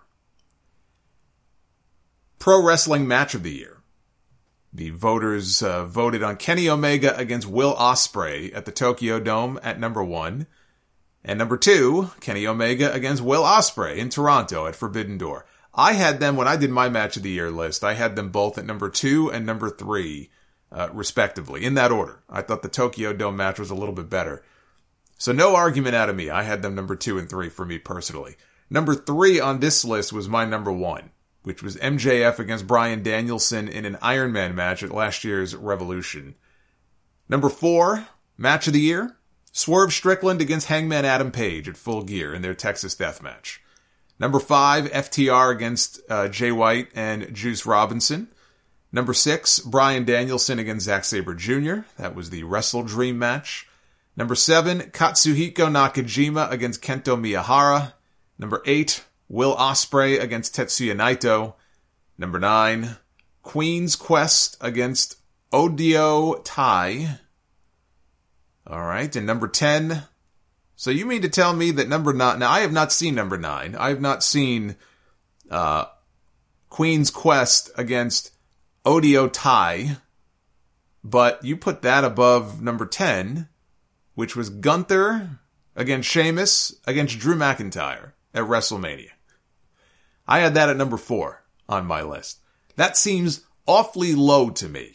Pro Wrestling Match of the Year. The voters voted on Kenny Omega against Will Ospreay at the Tokyo Dome at number 1. And number 2, Kenny Omega against Will Ospreay in Toronto at Forbidden Door. I had them, when I did my Match of the Year list, I had them both at number 2 and number 3, respectively, in that order. I thought the Tokyo Dome match was a little bit better. So no argument out of me. I had them number 2 and 3 for me personally. Number 3 on this list was my number 1, which was MJF against Bryan Danielson in an Iron Man match at last year's Revolution. Number 4, Match of the Year, Swerve Strickland against Hangman Adam Page at Full Gear in their Texas Death Match. Number 5, FTR against Jay White and Juice Robinson. Number 6, Bryan Danielson against Zack Sabre Jr. That was the Wrestle Dream match. Number 7, Katsuhiko Nakajima against Kento Miyahara. Number 8, Will Ospreay against Tetsuya Naito. Number 9, Queen's Quest against Odio Tai. Alright, and number 10... So you mean to tell me that number 9... Now, I have not seen number 9. I have not seen Queen's Quest against Odio Tai. But you put that above number 10, which was Gunther against Sheamus against Drew McIntyre at WrestleMania. I had that at number 4 on my list. That seems awfully low to me.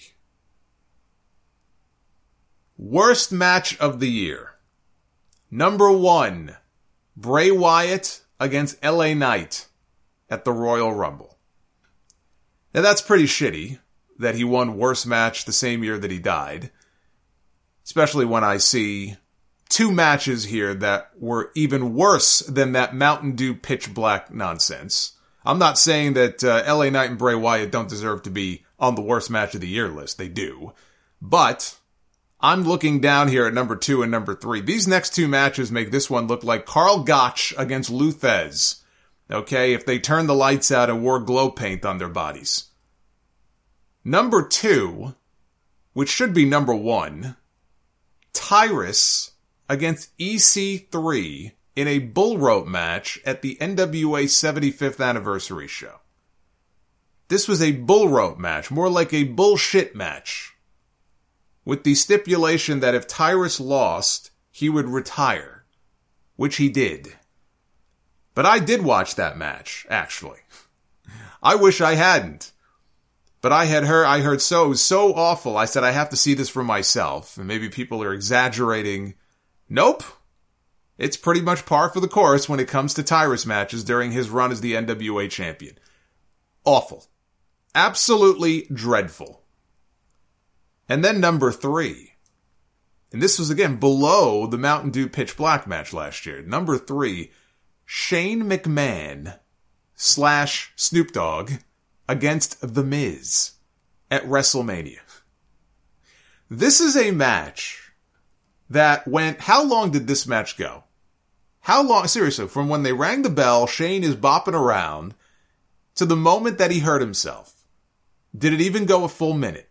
Worst match of the year. Number 1, Bray Wyatt against LA Knight at the Royal Rumble. Now that's pretty shitty that he won worst match the same year that he died. Especially when I see 2 matches here that were even worse than that Mountain Dew pitch black nonsense. I'm not saying that LA Knight and Bray Wyatt don't deserve to be on the worst match of the year list. They do. But I'm looking down here at number 2 and number 3. These next 2 matches make this one look like Karl Gotch against Lou Thesz. Okay, if they turned the lights out and wore glow paint on their bodies. Number 2, which should be number 1, Tyrus against EC3 in a bull rope match at the NWA 75th anniversary show. This was a bull rope match, more like a bullshit match, with the stipulation that if Tyrus lost, he would retire, which he did. But I did watch that match, actually. I wish I hadn't. But I heard so, it was so awful, I said I have to see this for myself, and maybe people are exaggerating. Nope. It's pretty much par for the course when it comes to Tyrus matches during his run as the NWA champion. Awful. Absolutely dreadful. And then number 3. And this was, again, below the Mountain Dew Pitch Black match last year. Number 3, Shane McMahon / Snoop Dogg against The Miz at WrestleMania. This is a match that went... How long did this match go? How long? Seriously, from when they rang the bell, Shane is bopping around, to the moment that he hurt himself. Did it even go a full minute?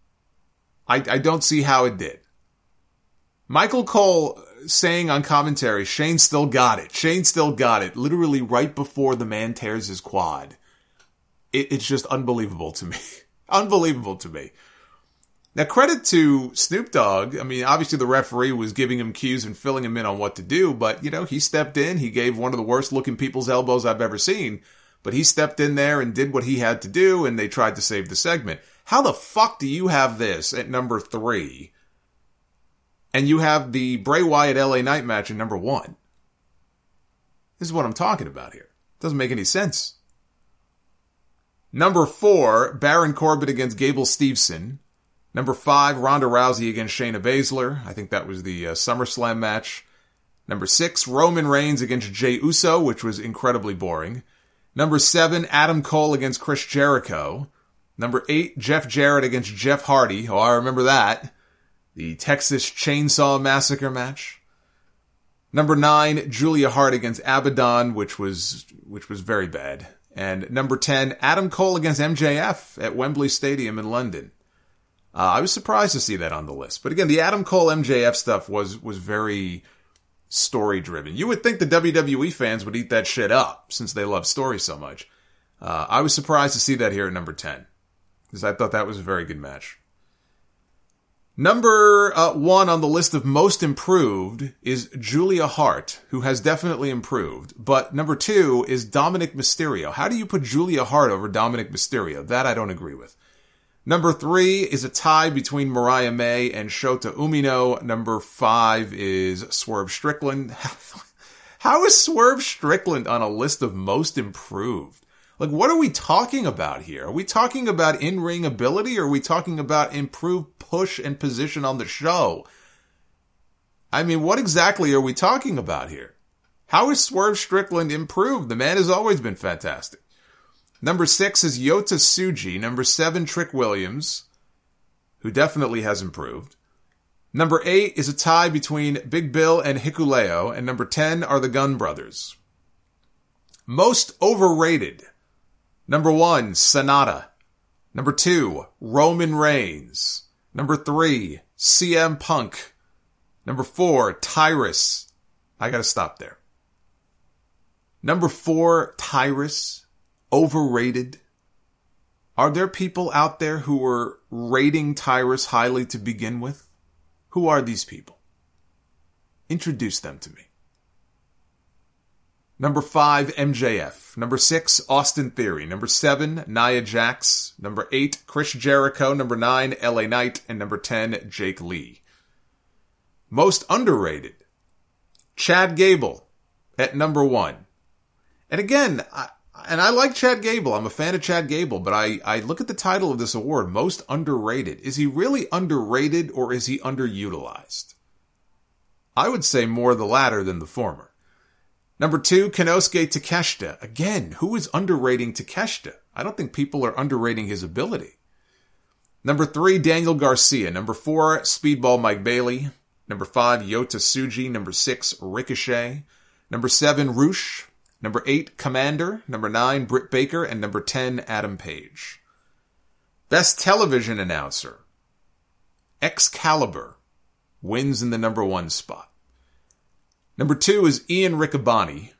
I don't see how it did. Michael Cole saying on commentary, Shane still got it. Shane still got it. Literally right before the man tears his quad. It's just unbelievable to me. Unbelievable to me. Now, credit to Snoop Dogg. I mean, obviously the referee was giving him cues and filling him in on what to do, but, he stepped in. He gave one of the worst looking people's elbows I've ever seen. but he stepped in there and did what he had to do, and they tried to save the segment. How the fuck do you have this at number 3, and you have the Bray Wyatt LA Knight match at number 1? This is what I'm talking about here. Doesn't make any sense. Number 4, Baron Corbin against Gable Steveson. Number 5, Ronda Rousey against Shayna Baszler. I think that was the SummerSlam match. Number 6, Roman Reigns against Jey Uso, which was incredibly boring. Number 7, Adam Cole against Chris Jericho. Number 8, Jeff Jarrett against Jeff Hardy. Oh, I remember that. The Texas Chainsaw Massacre match. Number 9, Julia Hart against Abaddon, which was very bad. And number 10, Adam Cole against MJF at Wembley Stadium in London. I was surprised to see that on the list. But again, the Adam Cole MJF stuff was very story-driven. You would think the WWE fans would eat that shit up, since they love story so much. I was surprised to see that here at number 10, because I thought that was a very good match. Number 1 on the list of most improved is Julia Hart, who has definitely improved. But number 2 is Dominic Mysterio. How do you put Julia Hart over Dominic Mysterio? That I don't agree with. Number 3 is a tie between Mariah May and Shota Umino. Number 5 is Swerve Strickland. How is Swerve Strickland on a list of most improved? Like, what are we talking about here? Are we talking about in-ring ability, or are we talking about improved push and position on the show? I mean, what exactly are we talking about here? How is Swerve Strickland improved? The man has always been fantastic. Number 6 is Yota Tsuji. Number 7, Trick Williams, who definitely has improved. Number 8 is a tie between Big Bill and Hikuleo. And number 10 are the Gunn Brothers. Most overrated. Number 1, Sonata. Number 2, Roman Reigns. Number 3, CM Punk. Number 4, Tyrus. I gotta stop there. Number 4, Tyrus. Overrated. Are there people out there who were rating Tyrus highly to begin with? Who are these people? Introduce them to me. Number 5, MJF. Number 6, Austin Theory. Number 7, Nia Jax. Number 8, Chris Jericho. Number 9, LA Knight. And number 10, Jake Lee. Most underrated. Chad Gable at number 1. And again, I like Chad Gable. I'm a fan of Chad Gable, but I look at the title of this award, most underrated. Is he really underrated, or is he underutilized? I would say more the latter than the former. Number 2, Konosuke Takeshita. Again, who is underrating Takeshita? I don't think people are underrating his ability. Number 3, Daniel Garcia. Number 4, Speedball Mike Bailey. Number 5, Yota Tsuji. Number 6, Ricochet. Number 7, Roosh. Number 8, Commander. Number 9, Britt Baker. And number 10, Adam Page. Best television announcer. Excalibur wins in the number 1 spot. Number 2 is Ian Riccaboni.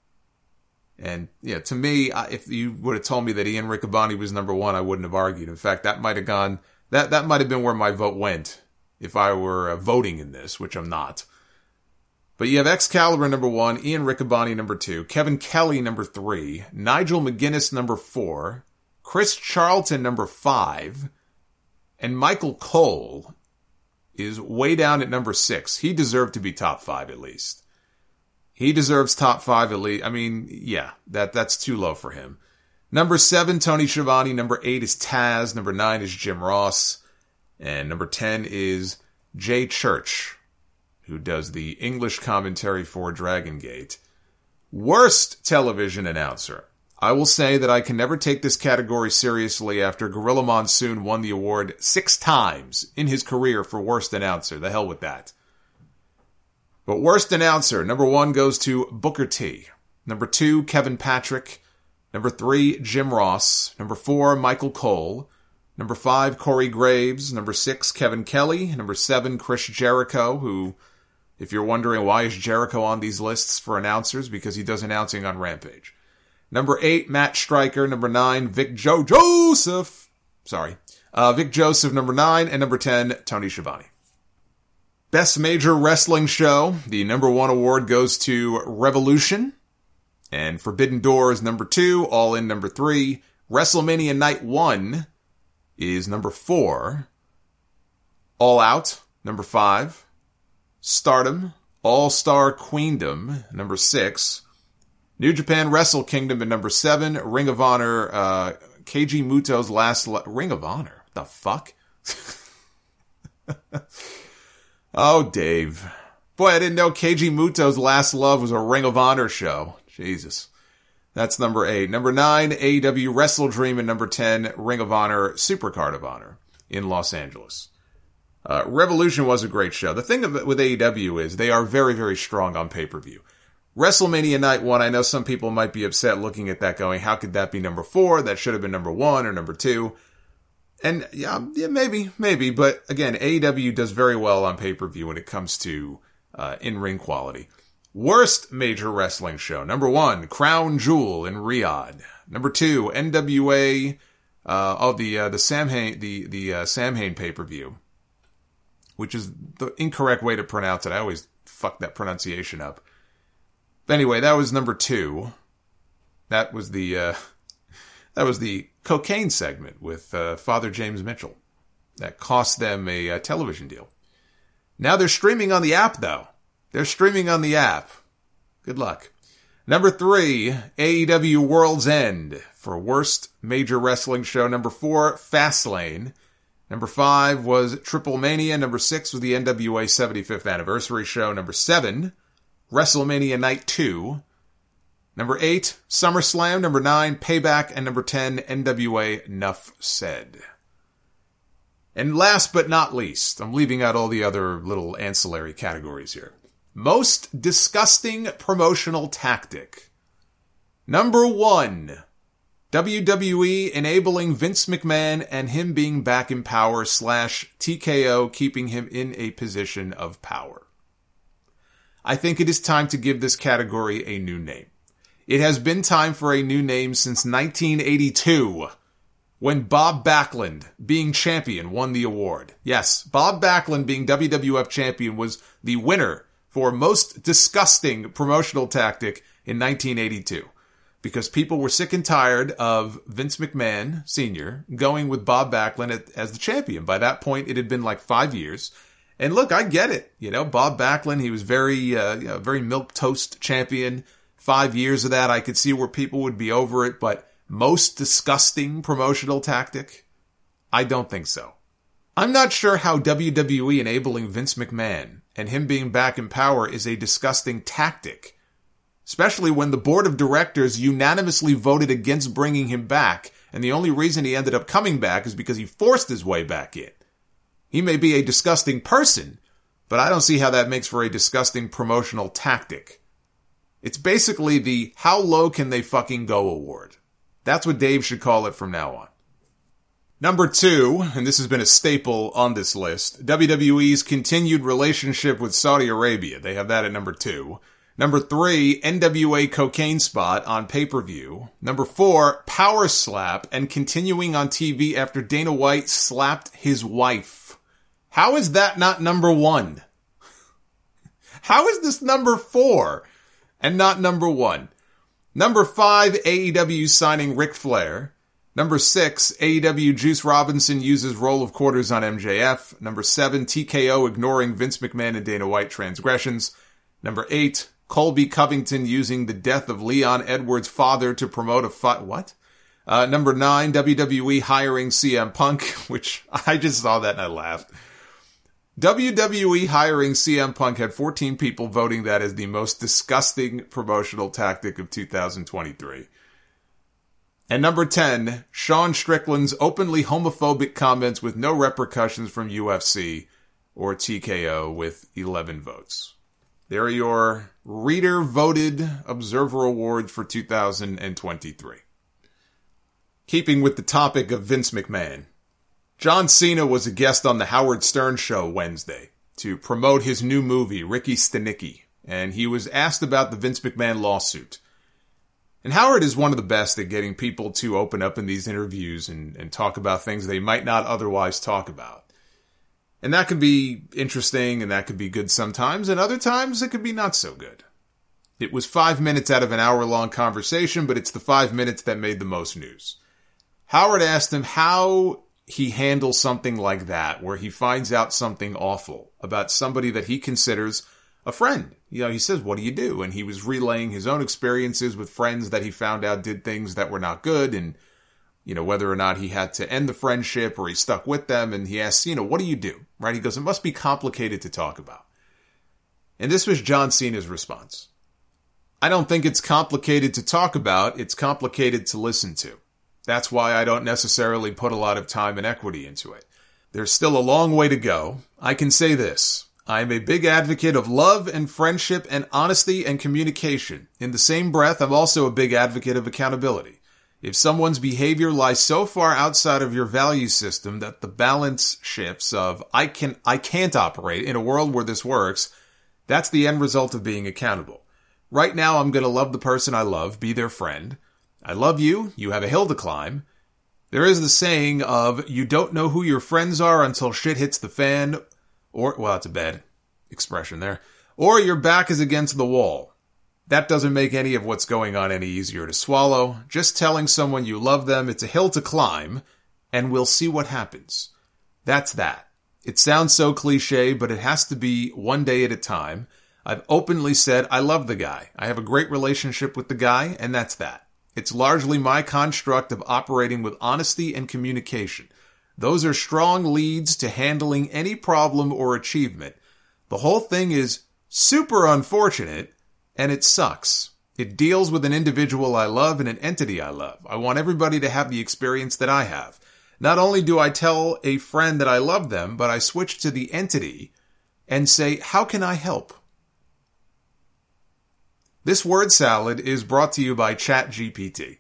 And yeah, to me, if you would have told me that Ian Riccaboni was number 1, I wouldn't have argued. In fact, that might have gone, that might have been where my vote went if I were voting in this, which I'm not. But you have Excalibur number 1, Ian Riccaboni number 2, Kevin Kelly number 3, Nigel McGuinness number 4, Chris Charlton number 5, and Michael Cole is way down at number 6. He deserved to be top 5 at least. He deserves top 5 at least. I mean, yeah, that's too low for him. Number 7, Tony Schiavone. Number 8 is Taz. Number 9 is Jim Ross. And number 10 is Jay Church, who does the English commentary for Dragon Gate. Worst television announcer. I will say that I can never take this category seriously after Gorilla Monsoon won the award 6 times in his career for worst announcer. The hell with that. But worst announcer, number 1 goes to Booker T. Number 2, Kevin Patrick. Number 3, Jim Ross. Number 4, Michael Cole. Number 5, Corey Graves. Number 6, Kevin Kelly. Number 7, Chris Jericho, who, if you're wondering why is Jericho on these lists for announcers, because he does announcing on Rampage. Number 8, Matt Stryker. Number 9, Vic Joseph. Vic Joseph, number 9. And number 10, Tony Schiavone. Best Major Wrestling Show. The number 1 award goes to Revolution. And Forbidden Door is number 2, All In number 3. WrestleMania Night 1 is number 4. All Out, number 5. Stardom, All-Star Queendom, number 6. New Japan Wrestle Kingdom at number 7. Ring of Honor, Keiji Muto's Last Ring of Honor? The fuck? Oh, Dave. Boy, I didn't know Keiji Muto's Last Love was a Ring of Honor show. Jesus. That's number 8. Number 9, AEW Wrestle Dream. And number 10, Ring of Honor Supercard of Honor in Los Angeles. Revolution was a great show. The thing with AEW is they are very, very strong on pay-per-view. WrestleMania Night 1, I know some people might be upset looking at that going, how could that be number 4? That should have been number 1 or number 2. And yeah, maybe. But again, AEW does very well on pay-per-view when it comes to in-ring quality. Worst major wrestling show. Number 1, Crown Jewel in Riyadh. Number 2, NWA, the Samhain pay-per-view, which is the incorrect way to pronounce it. I always fuck that pronunciation up. But anyway, that was number 2. That was the cocaine segment with Father James Mitchell. That cost them a television deal. Now they're streaming on the app, though. They're streaming on the app. Good luck. Number 3, AEW World's End for worst major wrestling show. Number 4, Fastlane. Number 5 was Triple Mania. Number 6 was the NWA 75th Anniversary Show. Number 7, WrestleMania Night 2. Number 8, SummerSlam. Number 9, Payback. And number 10, NWA Nuff Said. And last but not least, I'm leaving out all the other little ancillary categories here. Most disgusting promotional tactic. Number 1, WWE enabling Vince McMahon and him being back in power / TKO keeping him in a position of power. I think it is time to give this category a new name. It has been time for a new name since 1982, when Bob Backlund, being champion, won the award. Yes, Bob Backlund, being WWF champion, was the winner for most disgusting promotional tactic in 1982. Because people were sick and tired of Vince McMahon, Sr., going with Bob Backlund as the champion. By that point, it had been like 5 years. And look, I get it. You know, Bob Backlund, he was very milquetoast champion. 5 years of that, I could see where people would be over it. But most disgusting promotional tactic? I don't think so. I'm not sure how WWE enabling Vince McMahon and him being back in power is a disgusting tactic. Especially when the board of directors unanimously voted against bringing him back, and the only reason he ended up coming back is because he forced his way back in. He may be a disgusting person, but I don't see how that makes for a disgusting promotional tactic. It's basically the how low can they fucking go award. That's what Dave should call it from now on. Number 2, and this has been a staple on this list, WWE's continued relationship with Saudi Arabia. They have that at number 2. Number 3, NWA cocaine spot on pay-per-view. Number 4, power slap and continuing on TV after Dana White slapped his wife. How is that not number 1? How is this number 4 and not number 1? Number 5, AEW signing Ric Flair. Number 6, AEW Juice Robinson uses roll of quarters on MJF. Number 7, TKO ignoring Vince McMahon and Dana White transgressions. Number 8, Colby Covington using the death of Leon Edwards' father to promote a fight. What? Number 9, WWE hiring CM Punk, which I just saw that and I laughed. WWE hiring CM Punk had 14 people voting that as the most disgusting promotional tactic of 2023. And number 10, Sean Strickland's openly homophobic comments with no repercussions from UFC or TKO with 11 votes. There are your reader-voted Observer Awards for 2023. Keeping with the topic of Vince McMahon, John Cena was a guest on the Howard Stern Show Wednesday to promote his new movie, Ricky Stenicki, and he was asked about the Vince McMahon lawsuit. And Howard is one of the best at getting people to open up in these interviews and talk about things they might not otherwise talk about. And that could be interesting and that could be good sometimes, and other times it could be not so good. It was 5 minutes out of an hour-long conversation, but it's the 5 minutes that made the most news. Howard asked him how he handles something like that, where he finds out something awful about somebody that he considers a friend. He says, what do you do? And he was relaying his own experiences with friends that he found out did things that were not good, and, whether or not he had to end the friendship or he stuck with them. And he asks, what do you do? Right? He goes, it must be complicated to talk about. And this was John Cena's response. I don't think it's complicated to talk about. It's complicated to listen to. That's why I don't necessarily put a lot of time and equity into it. There's still a long way to go. I can say this. I am a big advocate of love and friendship and honesty and communication. In the same breath, I'm also a big advocate of accountability. If someone's behavior lies so far outside of your value system that the balance shifts of I can't operate in a world where this works, that's the end result of being accountable. Right now, I'm going to love the person I love, be their friend. I love you. You have a hill to climb. There is the saying of, you don't know who your friends are until shit hits the fan, that's a bad expression there, or your back is against the wall. That doesn't make any of what's going on any easier to swallow. Just telling someone you love them, it's a hill to climb, and we'll see what happens. That's that. It sounds so cliche, but it has to be one day at a time. I've openly said I love the guy. I have a great relationship with the guy, and that's that. It's largely my construct of operating with honesty and communication. Those are strong leads to handling any problem or achievement. The whole thing is super unfortunate, and it sucks. It deals with an individual I love and an entity I love. I want everybody to have the experience that I have. Not only do I tell a friend that I love them, but I switch to the entity and say, how can I help? This word salad is brought to you by ChatGPT.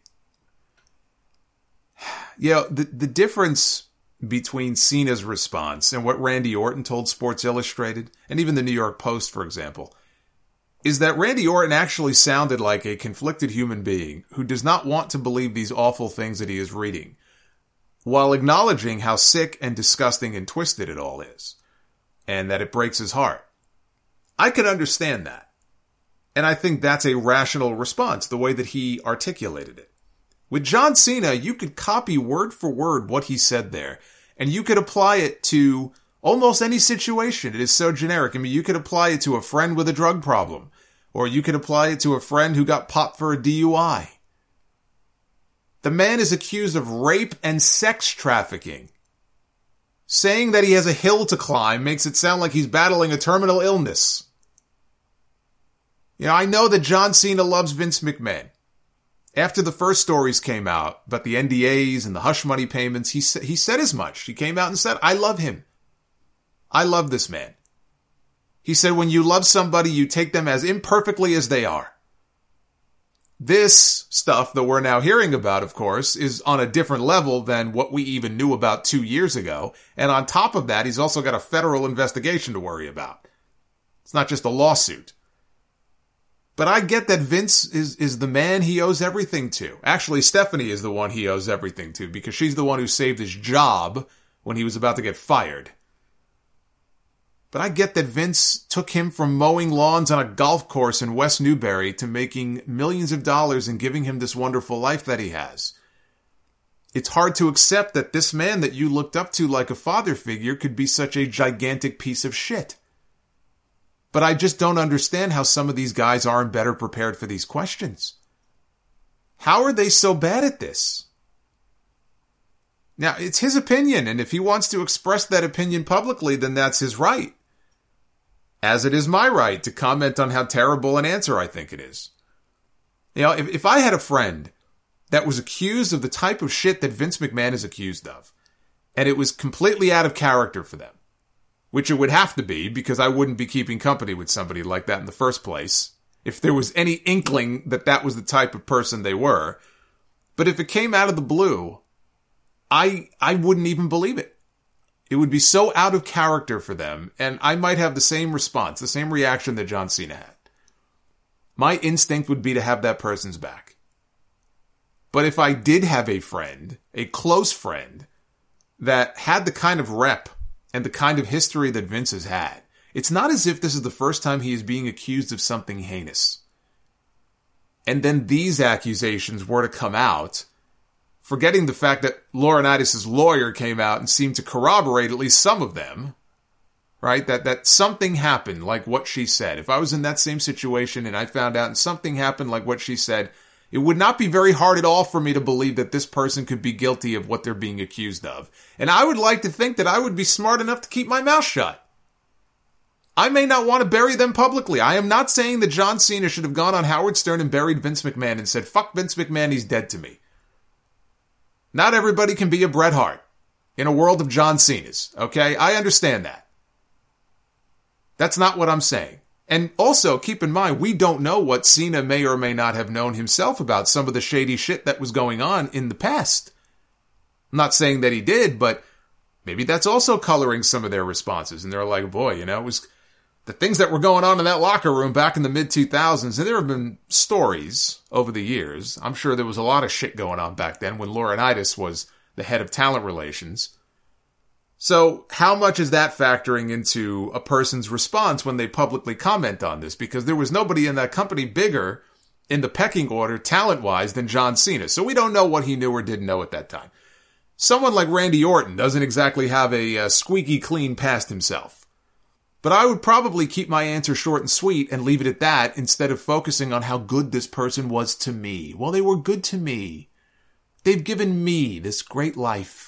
The difference between Cena's response and what Randy Orton told Sports Illustrated, and even the New York Post, for example, is that Randy Orton actually sounded like a conflicted human being who does not want to believe these awful things that he is reading, while acknowledging how sick and disgusting and twisted it all is, and that it breaks his heart. I can understand that. And I think that's a rational response, the way that he articulated it. With John Cena, you could copy word for word what he said there, and you could apply it to almost any situation. It is so generic. I mean, you could apply it to a friend with a drug problem, or you could apply it to a friend who got popped for a DUI. The man is accused of rape and sex trafficking. Saying that he has a hill to climb makes it sound like he's battling a terminal illness. I know that John Cena loves Vince McMahon. After the first stories came out about the NDAs and the hush money payments, he said as much. He came out and said, I love him. I love this man. He said, when you love somebody, you take them as imperfectly as they are. This stuff that we're now hearing about, of course, is on a different level than what we even knew about 2 years ago. And on top of that, he's also got a federal investigation to worry about. It's not just a lawsuit. But I get that Vince is the man he owes everything to. Actually, Stephanie is the one he owes everything to because she's the one who saved his job when he was about to get fired. But I get that Vince took him from mowing lawns on a golf course in West Newbury to making millions of dollars and giving him this wonderful life that he has. It's hard to accept that this man that you looked up to like a father figure could be such a gigantic piece of shit. But I just don't understand how some of these guys aren't better prepared for these questions. How are they so bad at this? Now, it's his opinion, and if he wants to express that opinion publicly, then that's his right. As it is my right to comment on how terrible an answer I think it is. If I had a friend that was accused of the type of shit that Vince McMahon is accused of, and it was completely out of character for them, which it would have to be because I wouldn't be keeping company with somebody like that in the first place, if there was any inkling that that was the type of person they were. But if it came out of the blue, I wouldn't even believe it. It would be so out of character for them, and I might have the same response, the same reaction that John Cena had. My instinct would be to have that person's back. But if I did have a friend, a close friend, that had the kind of rep and the kind of history that Vince has had, it's not as if this is the first time he is being accused of something heinous. and then these accusations were to come out, forgetting the fact that Laurinaitis' lawyer came out and seemed to corroborate at least some of them, right? That something happened like what she said. If I was in that same situation and I found out and something happened like what she said, it would not be very hard at all for me to believe that this person could be guilty of what they're being accused of. And I would like to think that I would be smart enough to keep my mouth shut. I may not want to bury them publicly. I am not saying that John Cena should have gone on Howard Stern and buried Vince McMahon and said, fuck Vince McMahon, he's dead to me. Not everybody can be a Bret Hart in a world of John Cena's, okay? I understand that. That's not what I'm saying. And also, keep in mind, we don't know what Cena may or may not have known himself about some of the shady shit that was going on in the past. I'm not saying that he did, but maybe that's also coloring some of their responses. And they're like, boy, it was the things that were going on in that locker room back in the mid-2000s. And there have been stories over the years. I'm sure there was a lot of shit going on back then when Laurinaitis was the head of talent relations. So how much is that factoring into a person's response when they publicly comment on this? Because there was nobody in that company bigger in the pecking order talent-wise than John Cena. So we don't know what he knew or didn't know at that time. Someone like Randy Orton doesn't exactly have a squeaky clean past himself. But I would probably keep my answer short and sweet and leave it at that instead of focusing on how good this person was to me. Well, they were good to me. They've given me this great life.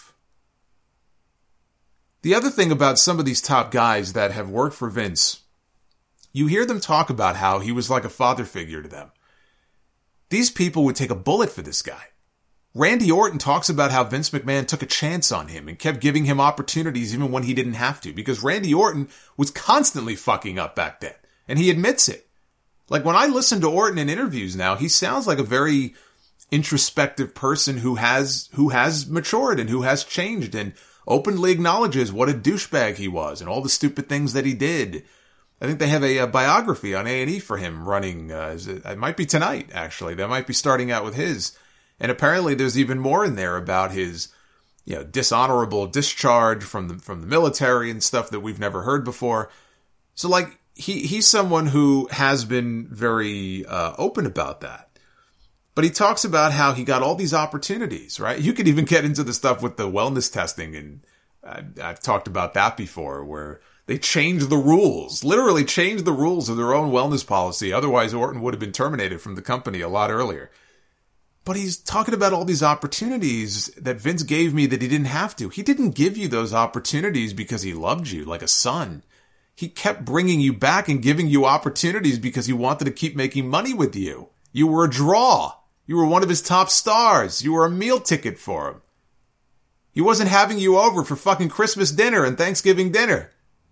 The other thing about some of these top guys that have worked for Vince, you hear them talk about how he was like a father figure to them. These people would take a bullet for this guy. Randy Orton talks about how Vince McMahon took a chance on him and kept giving him opportunities even when he didn't have to, because Randy Orton was constantly fucking up back then, and he admits it. Like when I listen to Orton in interviews now, he sounds like a very introspective person who has matured and who has changed and openly acknowledges what a douchebag he was and all the stupid things that he did. I think they have a biography on A&E for him running. It might be tonight, actually. They might be starting out with his. And apparently there's even more in there about his, dishonorable discharge from the military and stuff that we've never heard before. So like, he's someone who has been very open about that. But he talks about how he got all these opportunities, right? You could even get into the stuff with the wellness testing, and I've talked about that before, where they changed the rules, literally changed the rules of their own wellness policy. Otherwise, Orton would have been terminated from the company a lot earlier. But he's talking about all these opportunities that Vince gave me that he didn't have to. He didn't give you those opportunities because he loved you like a son. He kept bringing you back and giving you opportunities because he wanted to keep making money with you. You were a draw. You were one of his top stars. You were a meal ticket for him. He wasn't having you over for fucking Christmas dinner and Thanksgiving dinner.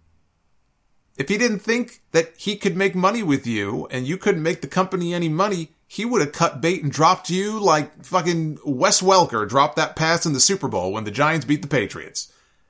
If he didn't think that he could make money with you and you couldn't make the company any money, he would have cut bait and dropped you like fucking Wes Welker dropped that pass in the Super Bowl when the Giants beat the Patriots.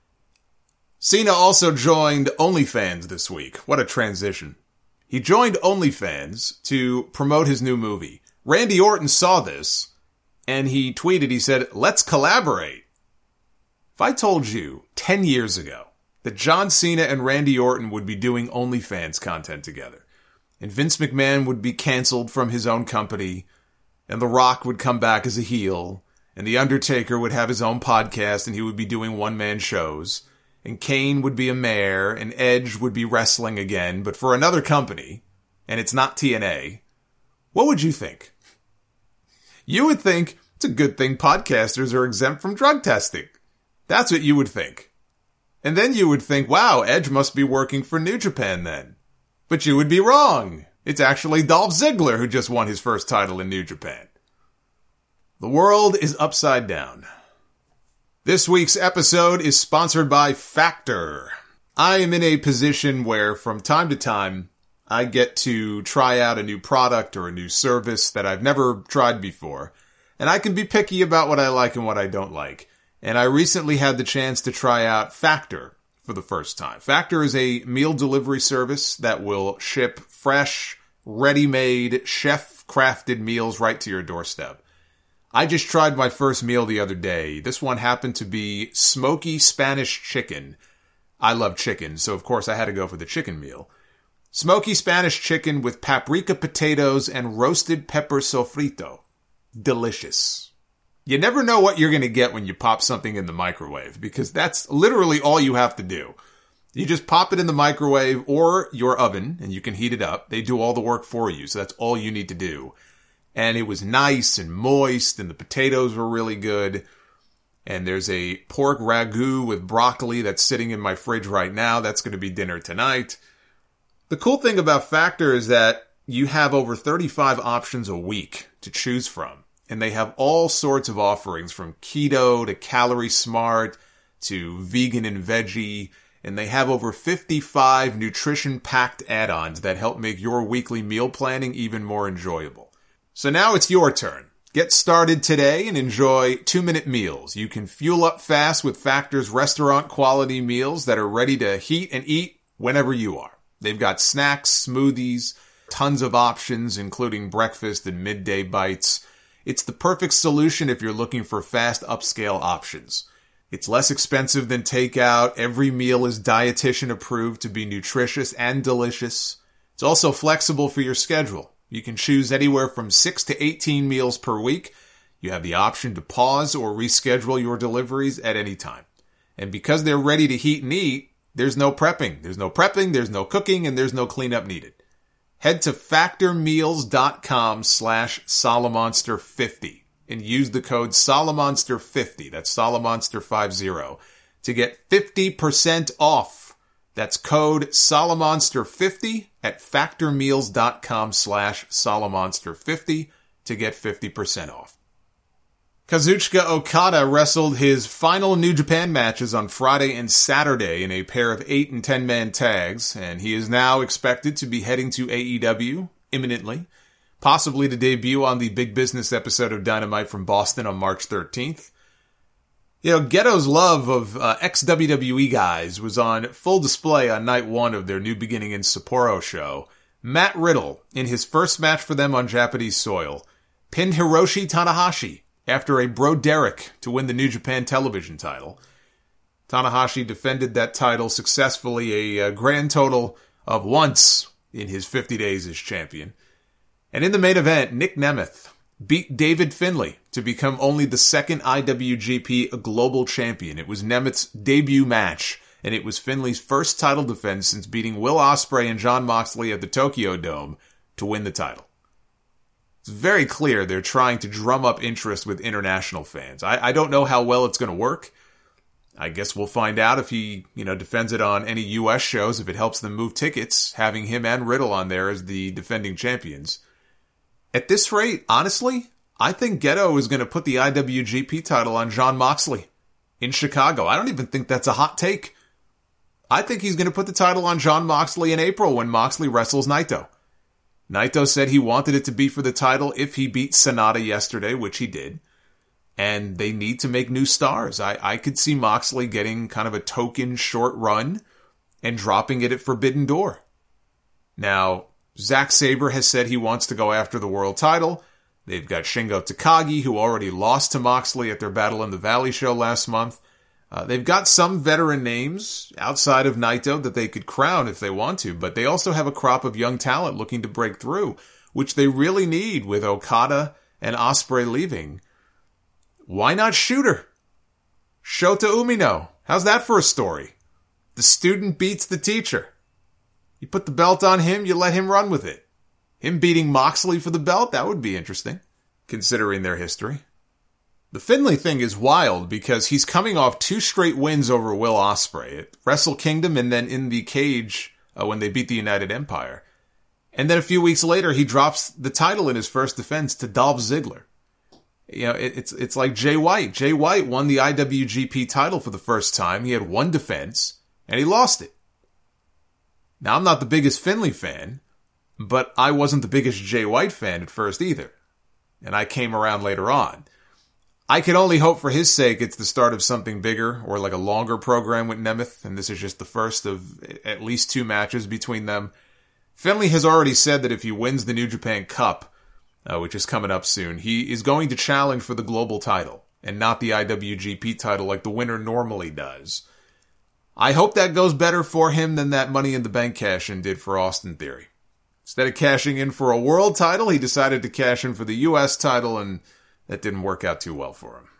Cena also joined OnlyFans this week. What a transition. He joined OnlyFans to promote his new movie. Randy Orton saw this, and he tweeted, he said, "Let's collaborate." If I told you 10 years ago that John Cena and Randy Orton would be doing OnlyFans content together, and Vince McMahon would be canceled from his own company, and The Rock would come back as a heel, and The Undertaker would have his own podcast and he would be doing one-man shows, and Kane would be a mayor, and Edge would be wrestling again, but for another company, and it's not TNA, what would you think? You would think it's a good thing podcasters are exempt from drug testing. That's what you would think. And then you would think, wow, Edge must be working for New Japan then. But you would be wrong. It's actually Dolph Ziggler who just won his first title in New Japan. The world is upside down. This week's episode is sponsored by Factor. I am in a position where from time to time, I get to try out a new product or a new service that I've never tried before. And I can be picky about what I like and what I don't like. And I recently had the chance to try out Factor for the first time. Factor is a meal delivery service that will ship fresh, ready-made, chef-crafted meals right to your doorstep. I just tried my first meal the other day. This one happened to be smoky Spanish chicken. I love chicken, so of course I had to go for the chicken meal. Smoky Spanish chicken with paprika potatoes and roasted pepper sofrito. Delicious. You never know what you're going to get when you pop something in the microwave, because that's literally all you have to do. You just pop it in the microwave or your oven, and you can heat it up. They do all the work for you, so that's all you need to do. And it was nice and moist, and the potatoes were really good. And there's a pork ragu with broccoli that's sitting in my fridge right now. That's going to be dinner tonight. The cool thing about Factor is that you have over 35 options a week to choose from. And they have all sorts of offerings, from keto to calorie smart to vegan and veggie. And they have over 55 nutrition-packed add-ons that help make your weekly meal planning even more enjoyable. So now it's your turn. Get started today and enjoy 2-minute meals. You can fuel up fast with Factor's restaurant-quality meals that are ready to heat and eat whenever you are. They've got snacks, smoothies, tons of options, including breakfast and midday bites. It's the perfect solution if you're looking for fast upscale options. It's less expensive than takeout. Every meal is dietitian approved to be nutritious and delicious. It's also flexible for your schedule. You can choose anywhere from 6 to 18 meals per week. You have the option to pause or reschedule your deliveries at any time. And because they're ready to heat and eat, there's no prepping. There's no cooking, and there's no cleanup needed. Head to factormeals.com/Solomonster50 and use the code Solomonster50, that's Solomonster50, to get 50% off. That's code Solomonster50 at factormeals.com/Solomonster50 to get 50% off. Kazuchika Okada wrestled his final New Japan matches on Friday and Saturday in a pair of 8- and 10-man tags, and he is now expected to be heading to AEW imminently, possibly to debut on the Big Business episode of Dynamite from Boston on March 13th. You know, Ghetto's love of ex-WWE guys was on full display on night one of their New Beginning in Sapporo show. Matt Riddle, in his first match for them on Japanese soil, pinned Hiroshi Tanahashi after a Broderick to win the New Japan Television title. Tanahashi defended that title successfully a grand total of once in his 50 days as champion. And in the main event, Nick Nemeth beat David Finlay to become only the second IWGP Global Champion. It was Nemeth's debut match, and it was Finlay's first title defense since beating Will Ospreay and Jon Moxley at the Tokyo Dome to win the title. It's very clear they're trying to drum up interest with international fans. I don't know how well it's going to work. I guess we'll find out if he, defends it on any U.S. shows, if it helps them move tickets, having him and Riddle on there as the defending champions. At this rate, honestly, I think Ghetto is going to put the IWGP title on Jon Moxley in Chicago. I don't even think that's a hot take. I think he's going to put the title on Jon Moxley in April when Moxley wrestles Naito. Naito said he wanted it to be for the title if he beat Sonata yesterday, which he did. And they need to make new stars. I could see Moxley getting kind of a token short run and dropping it at Forbidden Door. Now, Zack Sabre has said he wants to go after the world title. They've got Shingo Takagi, who already lost to Moxley at their Battle in the Valley show last month. They've got some veteran names outside of Naito that they could crown if they want to, but they also have a crop of young talent looking to break through, which they really need with Okada and Ospreay leaving. Why not Shooter? Shota Umino. How's that for a story? The student beats the teacher. You put the belt on him, you let him run with it. Him beating Moxley for the belt, that would be interesting, considering their history. The Finlay thing is wild because he's coming off 2 straight wins over Will Ospreay at Wrestle Kingdom and then in the cage when they beat the United Empire. And then a few weeks later, he drops the title in his first defense to Dolph Ziggler. It's like Jay White. Jay White won the IWGP title for the first time. He had 1 defense, and he lost it. Now, I'm not the biggest Finlay fan, but I wasn't the biggest Jay White fan at first either. And I came around later on. I can only hope for his sake it's the start of something bigger or like a longer program with Nemeth, and this is just the first of at least 2 matches between them. Finlay has already said that if he wins the New Japan Cup, which is coming up soon, he is going to challenge for the global title and not the IWGP title like the winner normally does. I hope that goes better for him than that Money in the Bank cash-in did for Austin Theory. Instead of cashing in for a world title, he decided to cash in for the U.S. title, and that didn't work out too well for him.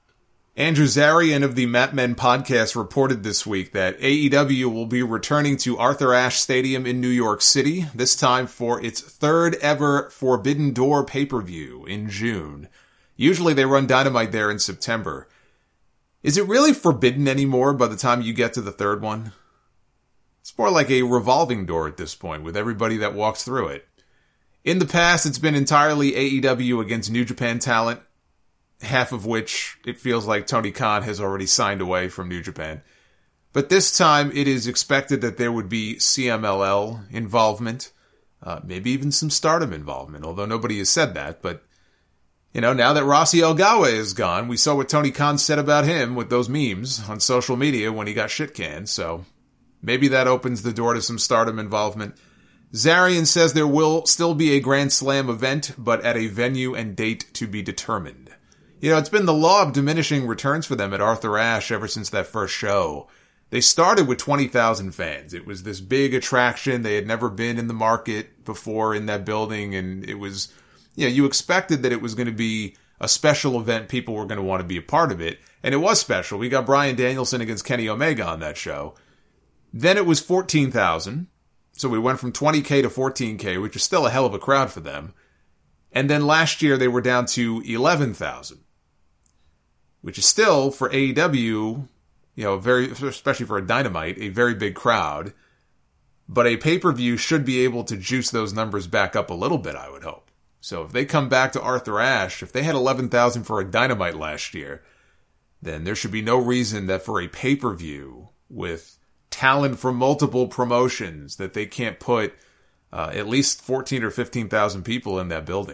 Andrew Zarian of the Mat Men podcast reported this week that AEW will be returning to Arthur Ashe Stadium in New York City, this time for its third ever Forbidden Door pay-per-view in June. Usually they run Dynamite there in September. Is it really forbidden anymore by the time you get to the third one? It's more like a revolving door at this point, with everybody that walks through it. In the past, it's been entirely AEW against New Japan talent, half of which it feels like Tony Khan has already signed away from New Japan. But this time, it is expected that there would be CMLL involvement, maybe even some Stardom involvement, although nobody has said that. But, you know, now that Rossi Elgawe is gone, we saw what Tony Khan said about him with those memes on social media when he got shit canned, so maybe that opens the door to some Stardom involvement. Zarian says there will still be a Grand Slam event, but at a venue and date to be determined. You know, it's been the law of diminishing returns for them at Arthur Ashe ever since that first show. They started with 20,000 fans. It was this big attraction. They had never been in the market before in that building, and it was, you know, you expected that it was going to be a special event. People were going to want to be a part of it, and it was special. We got Bryan Danielson against Kenny Omega on that show. Then it was 14,000. So we went from 20K to 14K, which is still a hell of a crowd for them. And then last year they were down to 11,000, which is still, for AEW, you know, especially for a Dynamite, a very big crowd. But a pay-per-view should be able to juice those numbers back up a little bit, I would hope. So if they come back to Arthur Ashe, if they had 11,000 for a Dynamite last year, then there should be no reason that for a pay-per-view with talent from multiple promotions that they can't put at least 14 or 15,000 people in that building.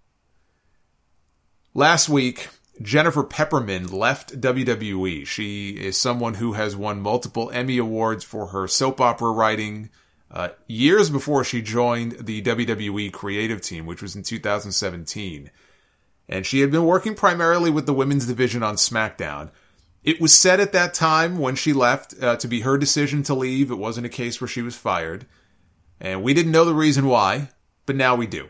Last week, Jennifer Pepperman left WWE. She is someone who has won multiple Emmy Awards for her soap opera writing years before she joined the WWE creative team, which was in 2017. And she had been working primarily with the women's division on SmackDown. It was said at that time when she left to be her decision to leave. It wasn't a case where she was fired. And we didn't know the reason why, but now we do.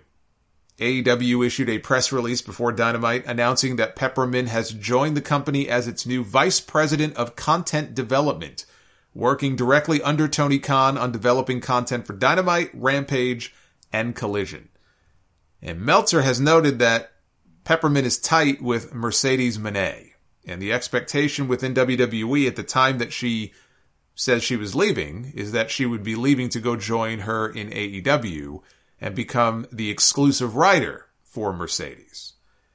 AEW issued a press release before Dynamite announcing that Pepperman has joined the company as its new Vice President of Content Development, working directly under Tony Khan on developing content for Dynamite, Rampage, and Collision. And Meltzer has noted that Pepperman is tight with Mercedes Moné. And the expectation within WWE at the time that she says she was leaving is that she would be leaving to go join her in AEW and become the exclusive writer for Mercedes.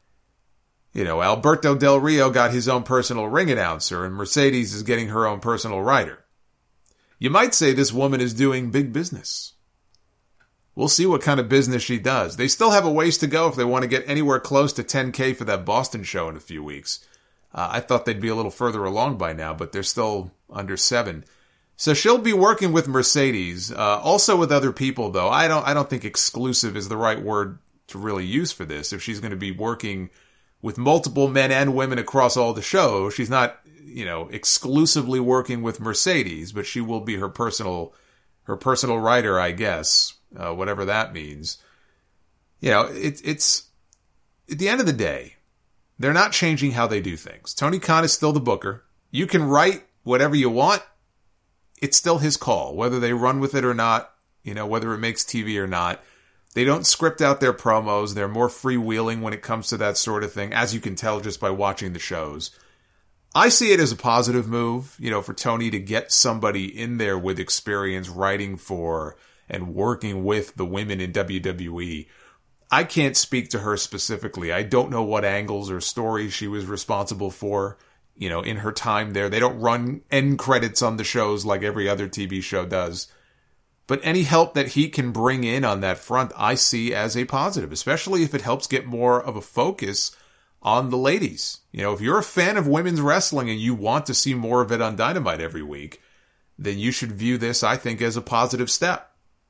You know, Alberto Del Rio got his own personal ring announcer, and Mercedes is getting her own personal writer. You might say this woman is doing big business. We'll see what kind of business she does. They still have a ways to go if they want to get anywhere close to 10K for that Boston show in a few weeks. I thought they'd be a little further along by now, but they're still under 7. So she'll be working with Mercedes, also with other people, though. I don't think exclusive is the right word to really use for this. If she's going to be working with multiple men and women across all the shows, she's not, you know, exclusively working with Mercedes, but she will be her personal writer, I guess, whatever that means. You know, it's at the end of the day, they're not changing how they do things. Tony Khan is still the booker. You can write whatever you want. It's still his call, whether they run with it or not, you know, whether it makes TV or not. They don't script out their promos. They're more freewheeling when it comes to that sort of thing, as you can tell just by watching the shows. I see it as a positive move, you know, for Tony to get somebody in there with experience writing for and working with the women in WWE. I can't speak to her specifically. I don't know what angles or stories she was responsible for, you know, in her time there. They don't run end credits on the shows like every other TV show does. But any help that he can bring in on that front, I see as a positive, especially if it helps get more of a focus on the ladies. You know, if you're a fan of women's wrestling and you want to see more of it on Dynamite every week, then you should view this, I think, as a positive step.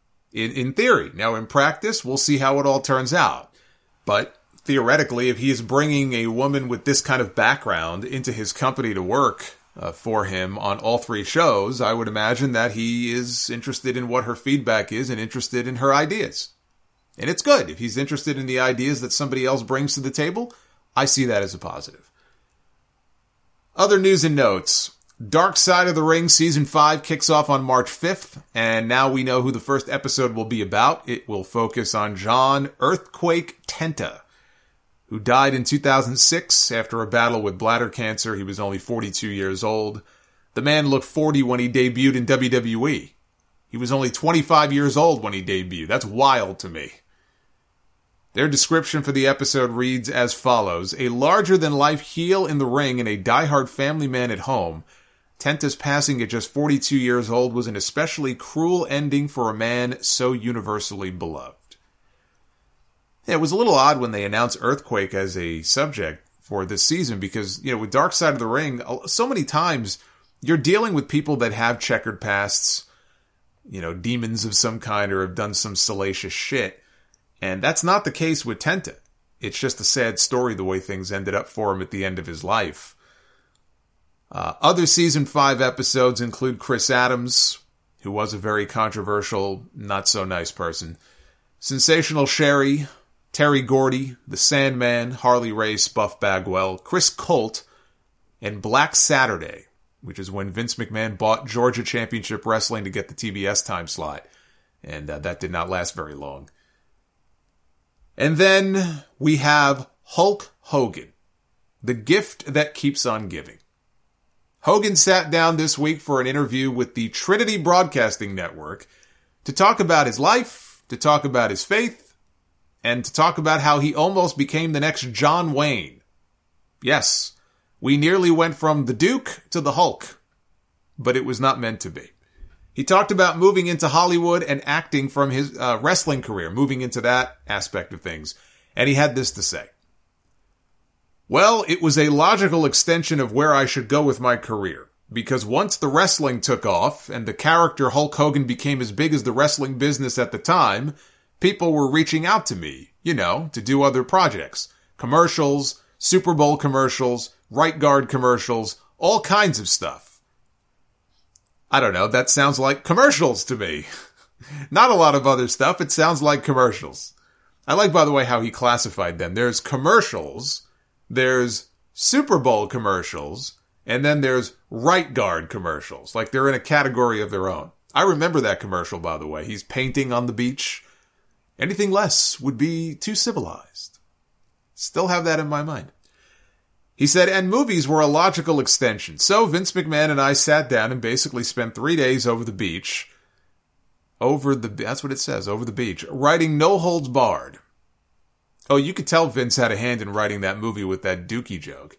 In theory. Now, in practice, we'll see how it all turns out. But theoretically, if he's bringing a woman with this kind of background into his company to work, for him on all 3 shows, I would imagine that he is interested in what her feedback is and interested in her ideas. And it's good. If he's interested in the ideas that somebody else brings to the table, I see that as a positive. Other news and notes. Dark Side of the Ring Season 5 kicks off on March 5th, and now we know who the first episode will be about. It will focus on John Earthquake Tenta, who died in 2006 after a battle with bladder cancer. He was only 42 years old. The man looked 40 when he debuted in WWE. He was only 25 years old when he debuted. That's wild to me. Their description for the episode reads as follows. A larger-than-life heel in the ring and a diehard family man at home, Tenta's passing at just 42 years old was an especially cruel ending for a man so universally beloved. Yeah, it was a little odd when they announced Earthquake as a subject for this season because, with Dark Side of the Ring, so many times you're dealing with people that have checkered pasts, demons of some kind or have done some salacious shit. And that's not the case with Tenta. It's just a sad story the way things ended up for him at the end of his life. Other Season 5 episodes include Chris Adams, who was a very controversial, not-so-nice person, Sensational Sherry, Terry Gordy, The Sandman, Harley Race, Buff Bagwell, Chris Colt, and Black Saturday, which is when Vince McMahon bought Georgia Championship Wrestling to get the TBS time slot. And that did not last very long. And then we have Hulk Hogan, the gift that keeps on giving. Hogan sat down this week for an interview with the Trinity Broadcasting Network to talk about his life, to talk about his faith, and to talk about how he almost became the next John Wayne. Yes, we nearly went from the Duke to the Hulk, but it was not meant to be. He talked about moving into Hollywood and acting from his wrestling career, moving into that aspect of things. And he had this to say. Well, it was a logical extension of where I should go with my career. Because once the wrestling took off and the character Hulk Hogan became as big as the wrestling business at the time, people were reaching out to me, to do other projects. Commercials, Super Bowl commercials, Right Guard commercials, all kinds of stuff. I don't know, that sounds like commercials to me. Not a lot of other stuff, it sounds like commercials. I like, by the way, how he classified them. There's commercials, there's Super Bowl commercials, and then there's Right Guard commercials. Like they're in a category of their own. I remember that commercial, by the way. He's painting on the beach. Anything less would be too civilized. Still have that in my mind. He said, and movies were a logical extension. So Vince McMahon and I sat down and basically spent 3 days over the beach. That's what it says, over the beach. Writing No Holds Barred. Oh, you could tell Vince had a hand in writing that movie with that Dookie joke.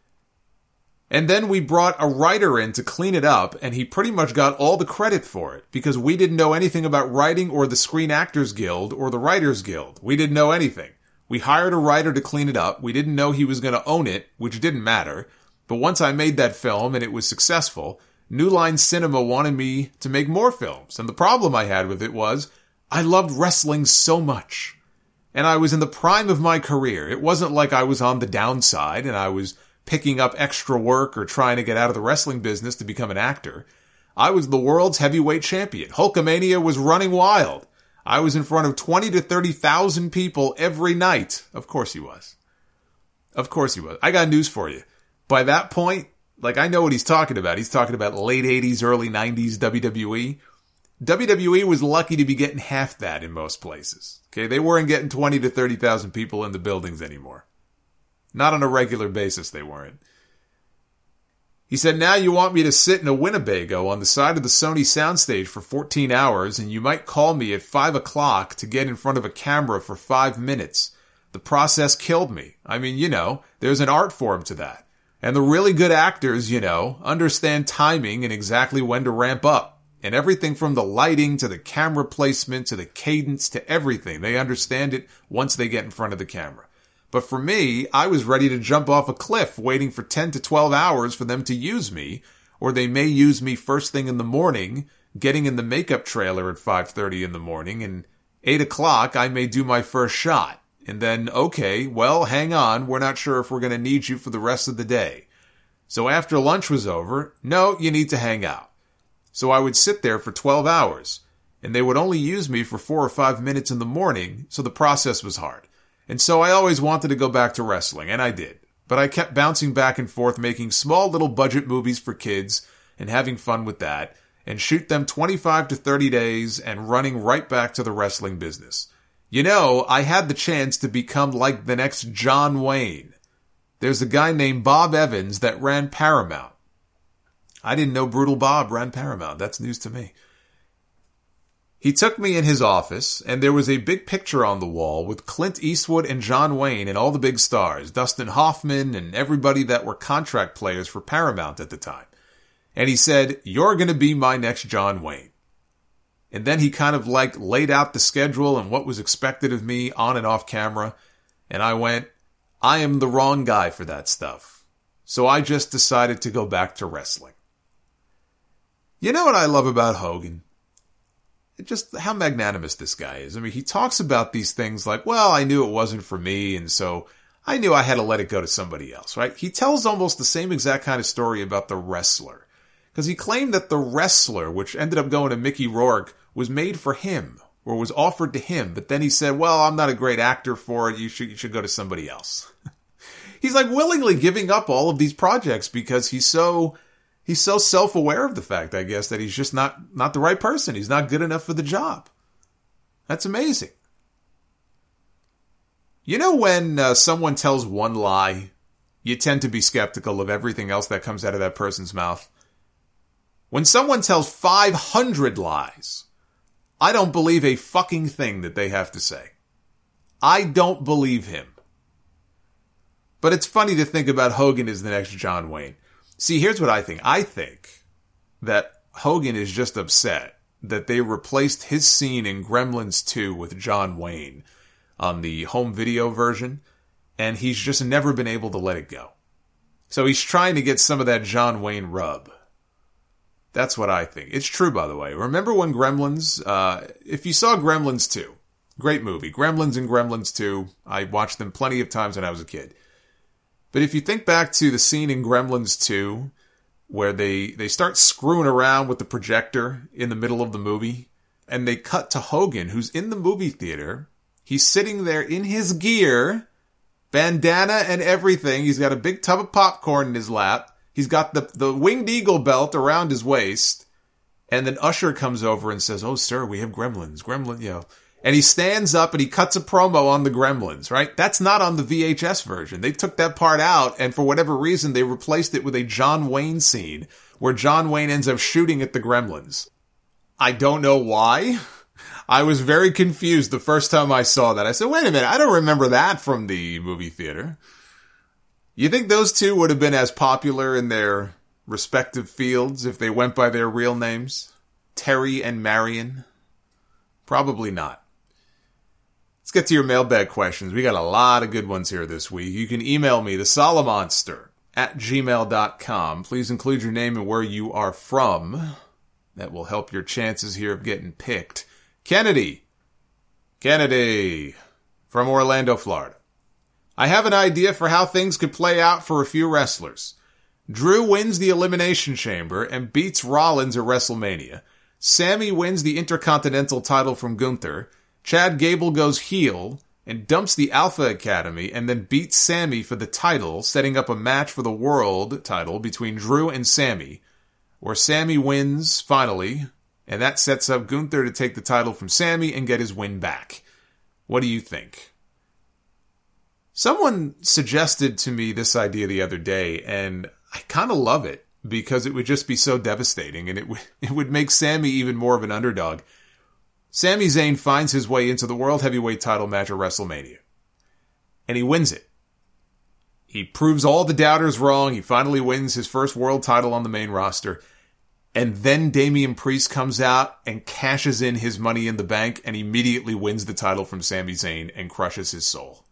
And then we brought a writer in to clean it up, and he pretty much got all the credit for it, because we didn't know anything about writing or the Screen Actors Guild or the Writers Guild. We didn't know anything. We hired a writer to clean it up. We didn't know he was going to own it, which didn't matter. But once I made that film and it was successful, New Line Cinema wanted me to make more films. And the problem I had with it was I loved wrestling so much. And I was in the prime of my career. It wasn't like I was on the downside and I was picking up extra work or trying to get out of the wrestling business to become an actor. I was the world's heavyweight champion. Hulkamania was running wild. I was in front of 20 to 30,000 people every night. Of course he was. Of course he was. I got news for you. By that point, I know what he's talking about. He's talking about late 80s, early 90s WWE. WWE was lucky to be getting half that in most places. Okay, they weren't getting 20 to 30,000 people in the buildings anymore. Not on a regular basis, they weren't. He said, now you want me to sit in a Winnebago on the side of the Sony soundstage for 14 hours, and you might call me at 5 o'clock to get in front of a camera for 5 minutes. The process killed me. I mean, there's an art form to that. And the really good actors, understand timing and exactly when to ramp up. And everything from the lighting to the camera placement to the cadence to everything. They understand it once they get in front of the camera. But for me, I was ready to jump off a cliff waiting for 10 to 12 hours for them to use me, or they may use me first thing in the morning, getting in the makeup trailer at 5:30 in the morning, and 8 o'clock I may do my first shot. And then, okay, well, hang on, we're not sure if we're going to need you for the rest of the day. So after lunch was over, no, you need to hang out. So I would sit there for 12 hours, and they would only use me for 4 or 5 minutes in the morning, so the process was hard. And so I always wanted to go back to wrestling, and I did. But I kept bouncing back and forth, making small little budget movies for kids, and having fun with that, and shoot them 25 to 30 days, and running right back to the wrestling business. You know, I had the chance to become like the next John Wayne. There's a guy named Bob Evans that ran Paramount. I didn't know Brutal Bob ran Paramount. That's news to me. He took me in his office, and there was a big picture on the wall with Clint Eastwood and John Wayne and all the big stars, Dustin Hoffman and everybody that were contract players for Paramount at the time. And he said, "You're going to be my next John Wayne." And then he kind of laid out the schedule and what was expected of me on and off camera. And I went, I am the wrong guy for that stuff. So I just decided to go back to wrestling. You know what I love about Hogan? Just how magnanimous this guy is. I mean, he talks about these things like, well, I knew it wasn't for me, and so I knew I had to let it go to somebody else, right? He tells almost the same exact kind of story about The Wrestler. Because he claimed that The Wrestler, which ended up going to Mickey Rourke, was made for him, or was offered to him, but then he said, well, I'm not a great actor for it, you should go to somebody else. He's willingly giving up all of these projects because he's so self-aware of the fact, I guess, that he's just not the right person. He's not good enough for the job. That's amazing. You know when someone tells one lie, you tend to be skeptical of everything else that comes out of that person's mouth? When someone tells 500 lies, I don't believe a fucking thing that they have to say. I don't believe him. But it's funny to think about Hogan as the next John Wayne. See, here's what I think. I think that Hogan is just upset that they replaced his scene in Gremlins 2 with John Wayne on the home video version, and he's just never been able to let it go. So he's trying to get some of that John Wayne rub. That's what I think. It's true, by the way. Remember when Gremlins, if you saw Gremlins 2, great movie. Gremlins and Gremlins 2, I watched them plenty of times when I was a kid. But if you think back to the scene in Gremlins 2, where they start screwing around with the projector in the middle of the movie, and they cut to Hogan, who's in the movie theater. He's sitting there in his gear, bandana and everything. He's got a big tub of popcorn in his lap. He's got the Winged Eagle belt around his waist. And then Usher comes over and says, "Oh, sir, we have Gremlins. And he stands up and he cuts a promo on the Gremlins, right? That's not on the VHS version. They took that part out, and for whatever reason, they replaced it with a John Wayne scene where John Wayne ends up shooting at the Gremlins. I don't know why. I was very confused the first time I saw that. I said, wait a minute, I don't remember that from the movie theater. You think those two would have been as popular in their respective fields if they went by their real names? Terry and Marion? Probably not. Let's get to your mailbag questions. We got a lot of good ones here this week. You can email me, thesolomonster@gmail.com. Please include your name and where you are from. That will help your chances here of getting picked. Kennedy from Orlando, Florida. I have an idea for how things could play out for a few wrestlers. Drew wins the Elimination Chamber and beats Rollins at WrestleMania. Sammy wins the Intercontinental title from Gunther. Chad Gable goes heel and dumps the Alpha Academy and then beats Sammy for the title, setting up a match for the world title between Drew and Sammy, where Sammy wins finally, and that sets up Gunther to take the title from Sammy and get his win back. What do you think? Someone suggested to me this idea the other day, and I kind of love it because it would just be so devastating, and it would make Sammy even more of an underdog. Sami Zayn finds his way into the World Heavyweight title match at WrestleMania. And he wins it. He proves all the doubters wrong. He finally wins his first world title on the main roster. And then Damian Priest comes out and cashes in his Money in the Bank and immediately wins the title from Sami Zayn and crushes his soul.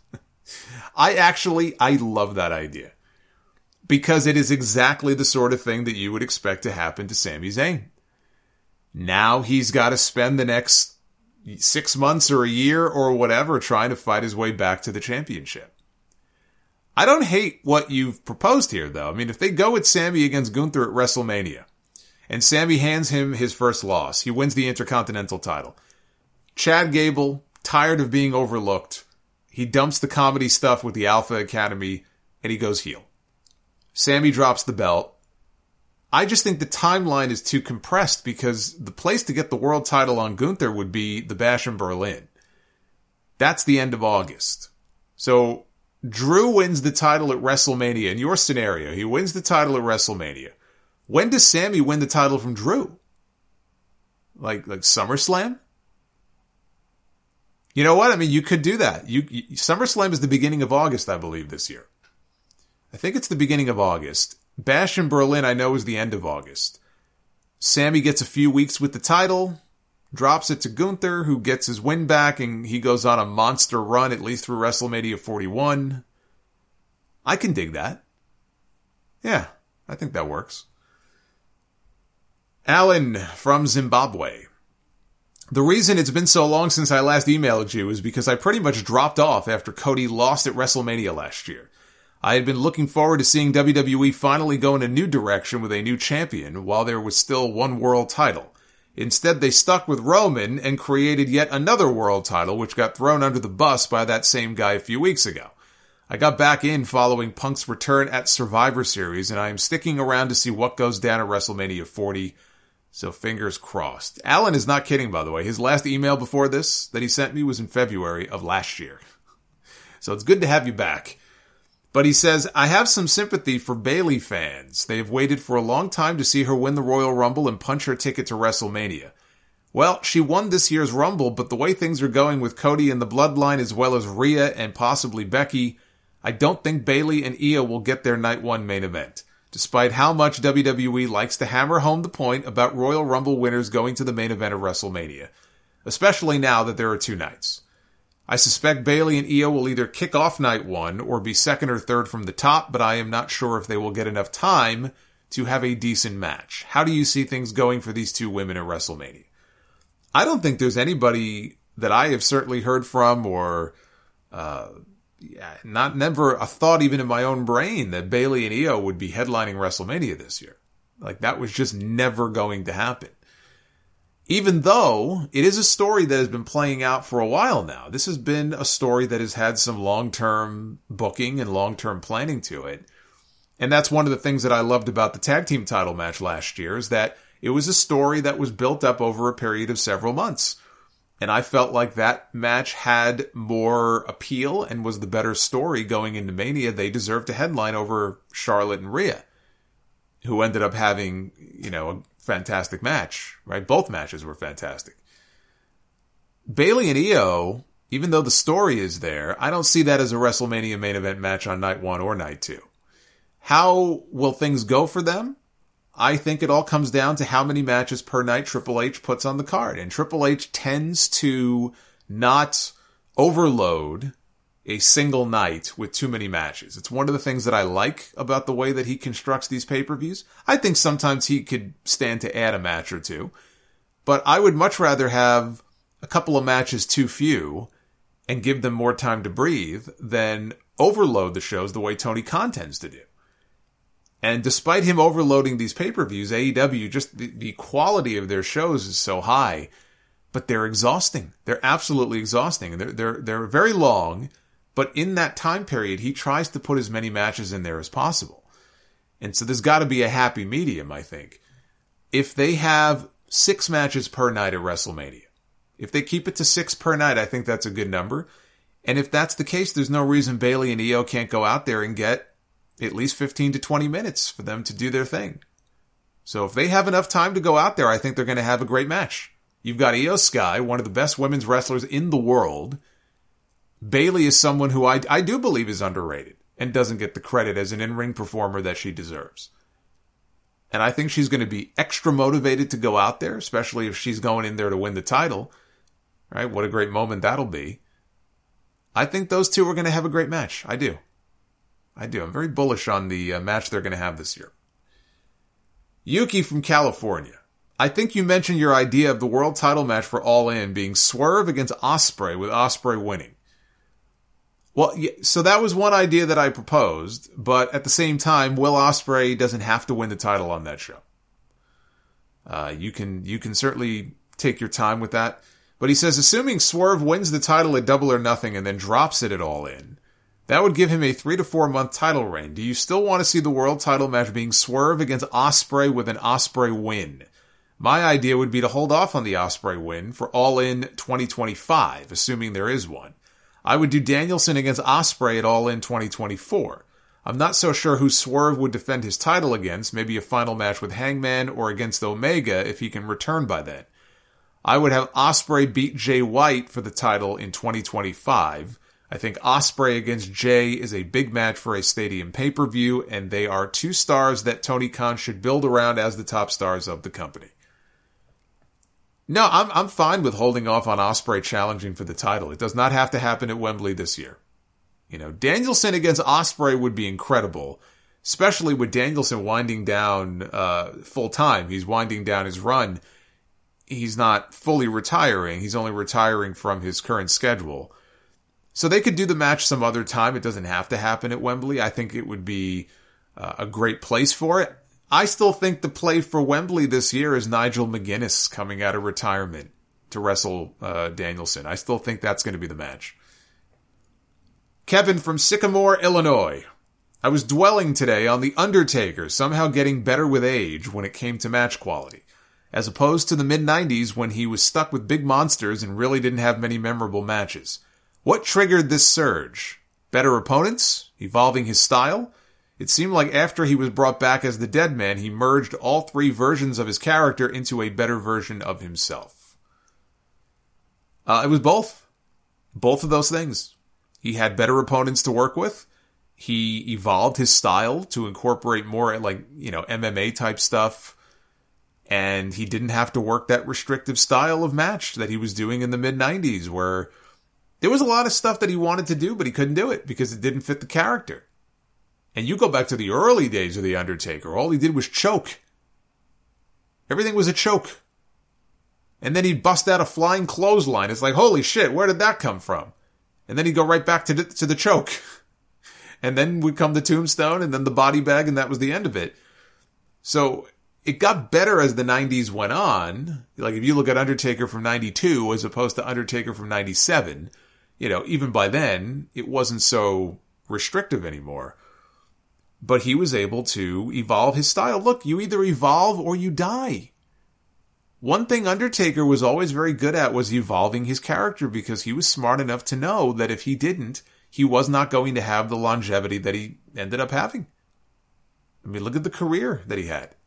I love that idea. Because it is exactly the sort of thing that you would expect to happen to Sami Zayn. Now he's got to spend the next 6 months or a year or whatever trying to fight his way back to the championship. I don't hate what you've proposed here, though. I mean, if they go with Sami against Gunther at WrestleMania, and Sami hands him his first loss, he wins the Intercontinental title. Chad Gable, tired of being overlooked, he dumps the comedy stuff with the Alpha Academy, and he goes heel. Sami drops the belt. I just think the timeline is too compressed because the place to get the world title on Gunther would be the Bash in Berlin. That's the end of August. So Drew wins the title at WrestleMania. In your scenario, he wins the title at WrestleMania. When does Sami win the title from Drew? Like SummerSlam? You know what? I mean, you could do that. SummerSlam is the beginning of August, I believe, this year. I think it's the beginning of August. Bash in Berlin, I know, is the end of August. Sami gets a few weeks with the title, drops it to Gunther, who gets his win back, and he goes on a monster run, at least through WrestleMania 41. I can dig that. Yeah, I think that works. Alan from Zimbabwe. The reason it's been so long since I last emailed you is because I pretty much dropped off after Cody lost at WrestleMania last year. I had been looking forward to seeing WWE finally go in a new direction with a new champion while there was still one world title. Instead, they stuck with Roman and created yet another world title, which got thrown under the bus by that same guy a few weeks ago. I got back in following Punk's return at Survivor Series, and I am sticking around to see what goes down at WrestleMania 40, so fingers crossed. Alan is not kidding, by the way. His last email before this that he sent me was in February of last year. So it's good to have you back. But he says, I have some sympathy for Bayley fans. They have waited for a long time to see her win the Royal Rumble and punch her ticket to WrestleMania. Well, she won this year's Rumble, but the way things are going with Cody and the Bloodline as well as Rhea and possibly Becky, I don't think Bayley and Io will get their Night 1 main event, despite how much WWE likes to hammer home the point about Royal Rumble winners going to the main event of WrestleMania, especially now that there are 2 nights. I suspect Bayley and Io will either kick off Night 1 or be second or third from the top, but I am not sure if they will get enough time to have a decent match. How do you see things going for these 2 women at WrestleMania? I don't think there's anybody that I have certainly heard from or never a thought even in my own brain that Bayley and Io would be headlining WrestleMania this year. Like, that was just never going to happen. Even though it is a story that has been playing out for a while now. This has been a story that has had some long-term booking and long-term planning to it. And that's one of the things that I loved about the tag team title match last year, is that it was a story that was built up over a period of several months. And I felt like that match had more appeal and was the better story going into Mania. They deserved to headline over Charlotte and Rhea, who ended up having, a fantastic match, right? Both matches were fantastic. Bayley and Io, even though the story is there, I don't see that as a WrestleMania main event match on Night 1 or Night 2. How will things go for them? I think it all comes down to how many matches per night Triple H puts on the card. And Triple H tends to not overload a single night with too many matches. It's one of the things that I like about the way that he constructs these pay-per-views. I think sometimes he could stand to add a match or two, but I would much rather have a couple of matches too few and give them more time to breathe than overload the shows the way Tony Khan tends to do. And despite him overloading these pay-per-views, AEW, just the quality of their shows is so high, but they're exhausting. They're absolutely exhausting. They're very long. But in that time period, he tries to put as many matches in there as possible. And so there's got to be a happy medium, I think. If they have 6 matches per night at WrestleMania, if they keep it to 6 per night, I think that's a good number. And if that's the case, there's no reason Bayley and Io can't go out there and get at least 15 to 20 minutes for them to do their thing. So if they have enough time to go out there, I think they're going to have a great match. You've got Io Sky, one of the best women's wrestlers in the world. Bayley is someone who I do believe is underrated and doesn't get the credit as an in-ring performer that she deserves. And I think she's going to be extra motivated to go out there, especially if she's going in there to win the title. Right? What a great moment that'll be. I think those 2 are going to have a great match. I do. I'm very bullish on the match they're going to have this year. Yuki from California. I think you mentioned your idea of the world title match for All In being Swerve against Ospreay with Ospreay winning. Well, yeah, so that was one idea that I proposed, but at the same time, Will Ospreay doesn't have to win the title on that show. You can certainly take your time with that. But he says, assuming Swerve wins the title at Double or Nothing and then drops it at All In, that would give him a 3 to 4 month title reign. Do you still want to see the world title match being Swerve against Ospreay with an Ospreay win? My idea would be to hold off on the Ospreay win for All In 2025, assuming there is one. I would do Danielson against Ospreay at All In 2024. I'm not so sure who Swerve would defend his title against, maybe a final match with Hangman or against Omega if he can return by then. I would have Ospreay beat Jay White for the title in 2025. I think Ospreay against Jay is a big match for a stadium pay-per-view, and they are 2 stars that Tony Khan should build around as the top stars of the company. No, I'm fine with holding off on Ospreay challenging for the title. It does not have to happen at Wembley this year. You know, Danielson against Ospreay would be incredible, especially with Danielson winding down full time. He's winding down his run. He's not fully retiring. He's only retiring from his current schedule. So they could do the match some other time. It doesn't have to happen at Wembley. I think it would be a great place for it. I still think the play for Wembley this year is Nigel McGuinness coming out of retirement to wrestle Danielson. I still think that's going to be the match. Kevin from Sycamore, Illinois. I was dwelling today on The Undertaker somehow getting better with age when it came to match quality, as opposed to the mid-90s when he was stuck with big monsters and really didn't have many memorable matches. What triggered this surge? Better opponents? Evolving his style? It seemed like after he was brought back as the Dead Man, he merged all 3 versions of his character into a better version of himself. It was both. Both of those things. He had better opponents to work with. He evolved his style to incorporate more MMA type stuff. And he didn't have to work that restrictive style of match that he was doing in the mid-90s, where there was a lot of stuff that he wanted to do, but he couldn't do it because it didn't fit the character. And you go back to the early days of The Undertaker, all he did was choke. Everything was a choke. And then he'd bust out a flying clothesline. It's like, holy shit, where did that come from? And then he'd go right back to the choke. And then would come the tombstone and then the body bag, and that was the end of it. So it got better as the 90s went on. Like if you look at Undertaker from 92 as opposed to Undertaker from 97, even by then, it wasn't so restrictive anymore. But he was able to evolve his style. Look, you either evolve or you die. One thing Undertaker was always very good at was evolving his character, because he was smart enough to know that if he didn't, he was not going to have the longevity that he ended up having. I mean, look at the career that he had.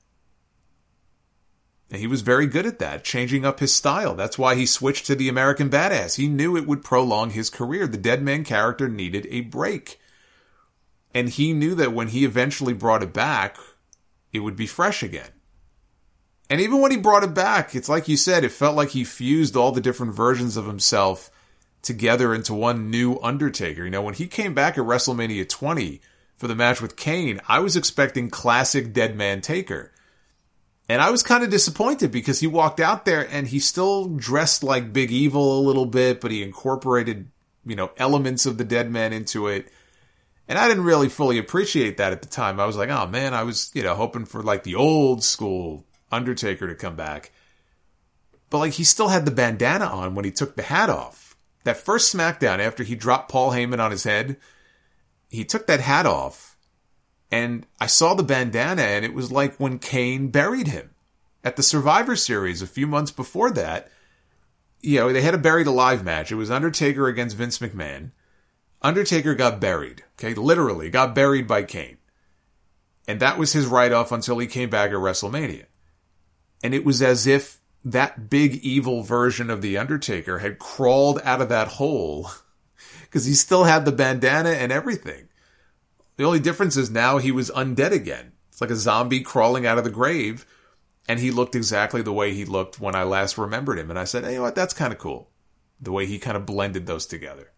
And he was very good at that, changing up his style. That's why he switched to the American Badass. He knew it would prolong his career. The Dead Man character needed a break. And he knew that when he eventually brought it back, it would be fresh again. And even when he brought it back, it's like you said, it felt like he fused all the different versions of himself together into one new Undertaker. When he came back at WrestleMania 20 for the match with Kane, I was expecting classic Dead Man Taker. And I was kind of disappointed because he walked out there and he still dressed like Big Evil a little bit, but he incorporated, elements of the Dead Man into it. And I didn't really fully appreciate that at the time. I was like, oh man, I was, hoping for like the old school Undertaker to come back. But like he still had the bandana on when he took the hat off. That first SmackDown after he dropped Paul Heyman on his head, he took that hat off. And I saw the bandana, and it was like when Kane buried him. At the Survivor Series a few months before that, they had a buried alive match. It was Undertaker against Vince McMahon. Undertaker got buried, okay? Literally got buried by Kane. And that was his write-off until he came back at WrestleMania. And it was as if that big evil version of The Undertaker had crawled out of that hole because he still had the bandana and everything. The only difference is now he was undead again. It's like a zombie crawling out of the grave, and he looked exactly the way he looked when I last remembered him. And I said, hey, you know what? That's kind of cool. The way he kind of blended those together.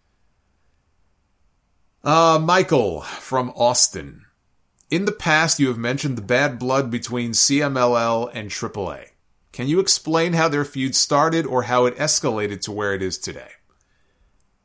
Michael from Austin. In the past, you have mentioned the bad blood between CMLL and AAA. Can you explain how their feud started or how it escalated to where it is today?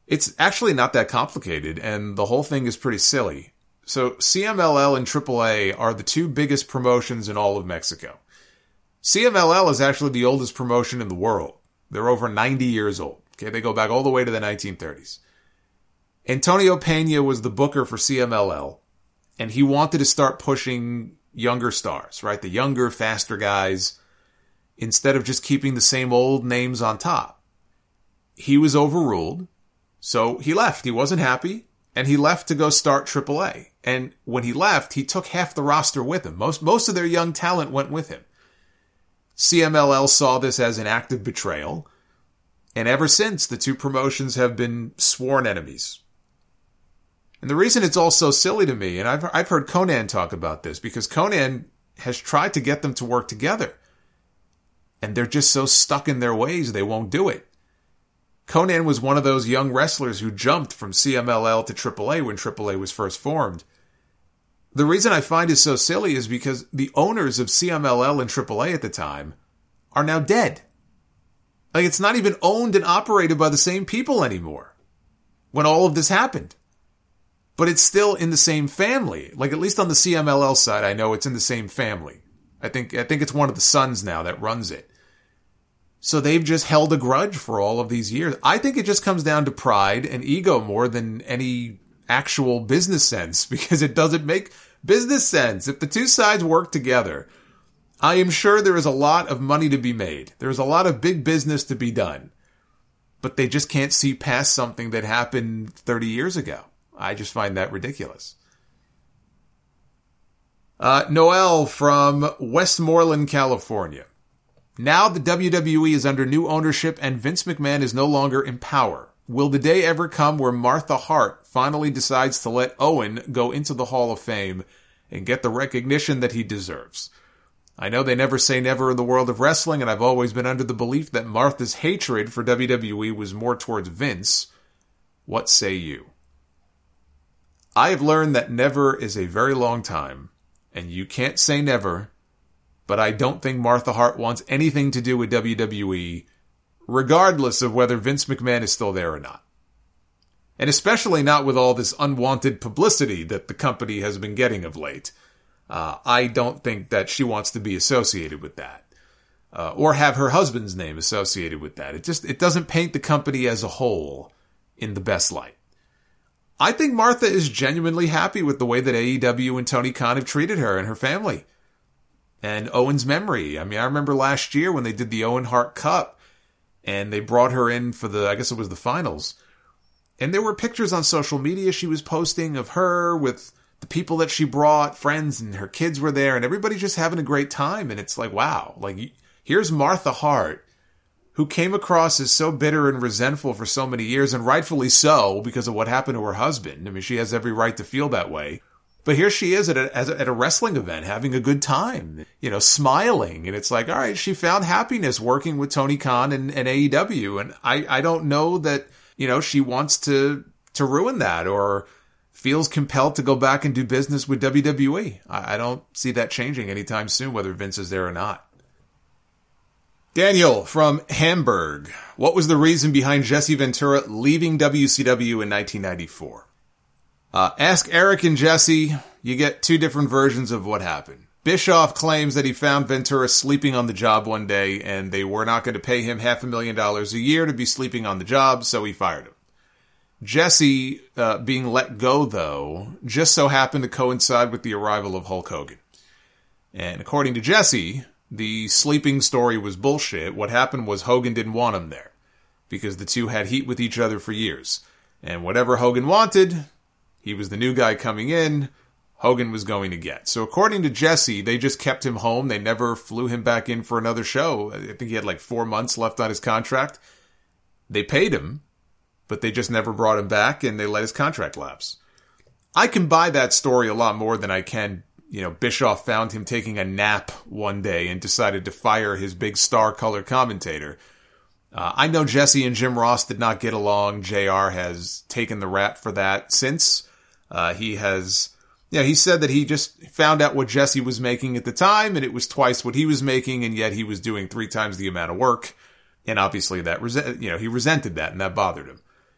It's actually not that complicated, and the whole thing is pretty silly. So CMLL and AAA are the two biggest promotions in all of Mexico. CMLL is actually the oldest promotion in the world. They're over 90 years old. Okay, they go back all the way to the 1930s. Antonio Pena was the booker for CMLL, and he wanted to start pushing younger stars, right? The younger, faster guys, instead of just keeping the same old names on top. He was overruled, so he left. He wasn't happy, and he left to go start AAA. And when he left, he took half the roster with him. Most of their young talent went with him. CMLL saw this as an act of betrayal, and ever since, the two promotions have been sworn enemies. And the reason it's all so silly to me, and I've heard Conan talk about this, because Conan has tried to get them to work together. And they're just so stuck in their ways, they won't do it. Conan was one of those young wrestlers who jumped from CMLL to AAA when AAA was first formed. The reason I find it so silly is because the owners of CMLL and AAA at the time are now dead. Like, it's not even owned and operated by the same people anymore when all of this happened. But it's still in the same family. Like, at least on the CMLL side, I know it's in the same family. I think it's one of the sons now that runs it. So they've just held a grudge for all of these years. I think it just comes down to pride and ego more than any actual business sense, because it doesn't make business sense. If the two sides work together, I am sure there is a lot of money to be made. There's a lot of big business to be done. But they just can't see past something that happened 30 years ago. I just find that ridiculous. Noel from Westmoreland, California. Now the WWE is under new ownership and Vince McMahon is no longer in power. Will the day ever come where Martha Hart finally decides to let Owen go into the Hall of Fame and get the recognition that he deserves? I know they never say never in the world of wrestling, and I've always been under the belief that Martha's hatred for WWE was more towards Vince. What say you? I have learned that never is a very long time, and you can't say never, but I don't think Martha Hart wants anything to do with WWE, regardless of whether Vince McMahon is still there or not. And especially not with all this unwanted publicity that the company has been getting of late. I don't think that she wants to be associated with that. Or have her husband's name associated with that. It doesn't paint the company as a whole in the best light. I think Martha is genuinely happy with the way that AEW and Tony Khan have treated her and her family. And Owen's memory. I mean, I remember last year when they did the Owen Hart Cup, and they brought her in for I guess it was the finals. And there were pictures on social media she was posting of her with the people that she brought, friends, and her kids were there, and everybody just having a great time. And it's like, wow, like, here's Martha Hart, who came across as so bitter and resentful for so many years, and rightfully so, because of what happened to her husband. I mean, she has every right to feel that way. But here she is at a wrestling event, having a good time, smiling. And it's like, all right, she found happiness working with Tony Khan and AEW. And I don't know that, she wants to ruin that or feels compelled to go back and do business with WWE. I don't see that changing anytime soon, whether Vince is there or not. Daniel from Hamburg. What was the reason behind Jesse Ventura leaving WCW in 1994? Ask Eric and Jesse. You get two different versions of what happened. Bischoff claims that he found Ventura sleeping on the job one day, and they were not going to pay him $500,000 a year to be sleeping on the job, so he fired him. Jesse, being let go, though, just so happened to coincide with the arrival of Hulk Hogan. And according to Jesse, the sleeping story was bullshit. What happened was Hogan didn't want him there, because the two had heat with each other for years. And whatever Hogan wanted, he was the new guy coming in, Hogan was going to get. So according to Jesse, they just kept him home. They never flew him back in for another show. I think he had like 4 months left on his contract. They paid him, but they just never brought him back, and they let his contract lapse. I can buy that story a lot more than I can, Bischoff found him taking a nap one day and decided to fire his big star-color commentator. I know Jesse and Jim Ross did not get along. JR has taken the rap for that since. He said that he just found out what Jesse was making at the time, and it was twice what he was making, and yet he was doing 3 times the amount of work. And obviously that, he resented that, and that bothered him.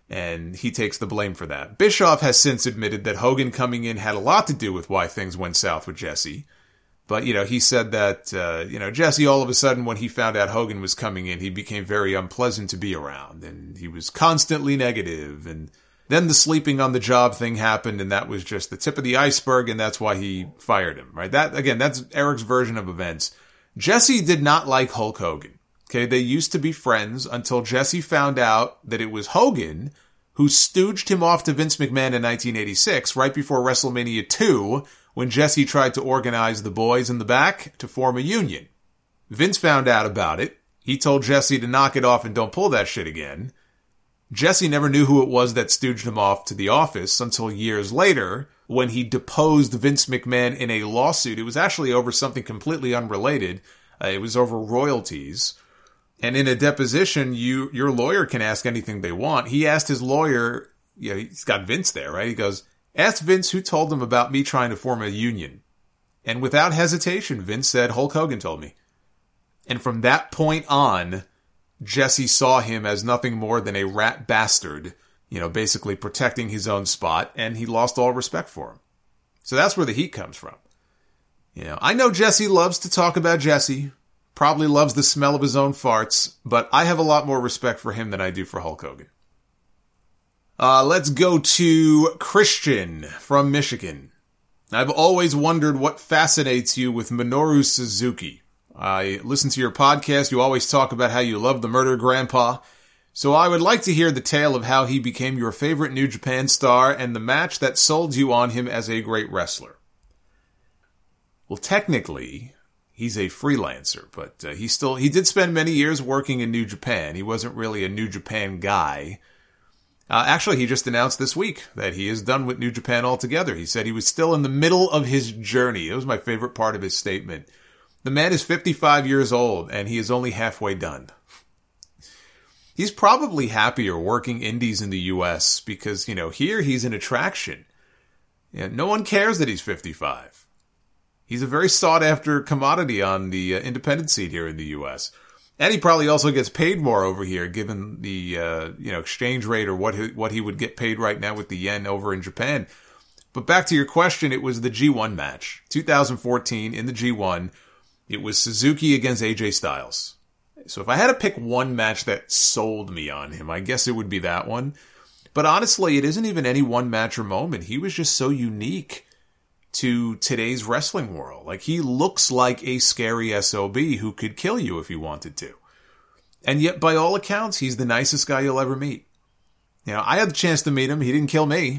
And he takes the blame for that. Bischoff has since admitted that Hogan coming in had a lot to do with why things went south with Jesse. But, he said that, Jesse, all of a sudden, when he found out Hogan was coming in, he became very unpleasant to be around. And he was constantly negative. And then the sleeping on the job thing happened, and that was just the tip of the iceberg, and that's why he fired him, right? That's Eric's version of events. Jesse did not like Hulk Hogan. Okay, they used to be friends until Jesse found out that it was Hogan who stooged him off to Vince McMahon in 1986, right before WrestleMania 2, when Jesse tried to organize the boys in the back to form a union. Vince found out about it. He told Jesse to knock it off and don't pull that shit again. Jesse never knew who it was that stooged him off to the office until years later, when he deposed Vince McMahon in a lawsuit. It was actually over something completely unrelated. It was over royalties. And in a deposition, your lawyer can ask anything they want. He asked his lawyer, he's got Vince there, right? He goes, ask Vince who told him about me trying to form a union. And without hesitation, Vince said, Hulk Hogan told me. And from that point on, Jesse saw him as nothing more than a rat bastard, basically protecting his own spot, and he lost all respect for him. So that's where the heat comes from. I know Jesse loves to talk about Jesse. Probably loves the smell of his own farts, but I have a lot more respect for him than I do for Hulk Hogan. Let's go to Christian from Michigan. I've always wondered what fascinates you with Minoru Suzuki. I listen to your podcast. You always talk about how you love the Murder Grandpa. So I would like to hear the tale of how he became your favorite New Japan star and the match that sold you on him as a great wrestler. Well, technically, he's a freelancer, but he did spend many years working in New Japan. He wasn't really a New Japan guy. Actually, he just announced this week that he is done with New Japan altogether. He said he was still in the middle of his journey. It was my favorite part of his statement. The man is 55 years old, and he is only halfway done. He's probably happier working indies in the U.S. because, here he's an attraction. No one cares that he's 55. He's a very sought-after commodity on the independent scene here in the U.S. And he probably also gets paid more over here, given the exchange rate or what he would get paid right now with the yen over in Japan. But back to your question, it was the G1 match. 2014 in the G1, it was Suzuki against AJ Styles. So if I had to pick one match that sold me on him, I guess it would be that one. But honestly, it isn't even any one match or moment. He was just so unique to today's wrestling world. Like, he looks like a scary SOB who could kill you if he wanted to. And yet, by all accounts, he's the nicest guy you'll ever meet. I had the chance to meet him. He didn't kill me.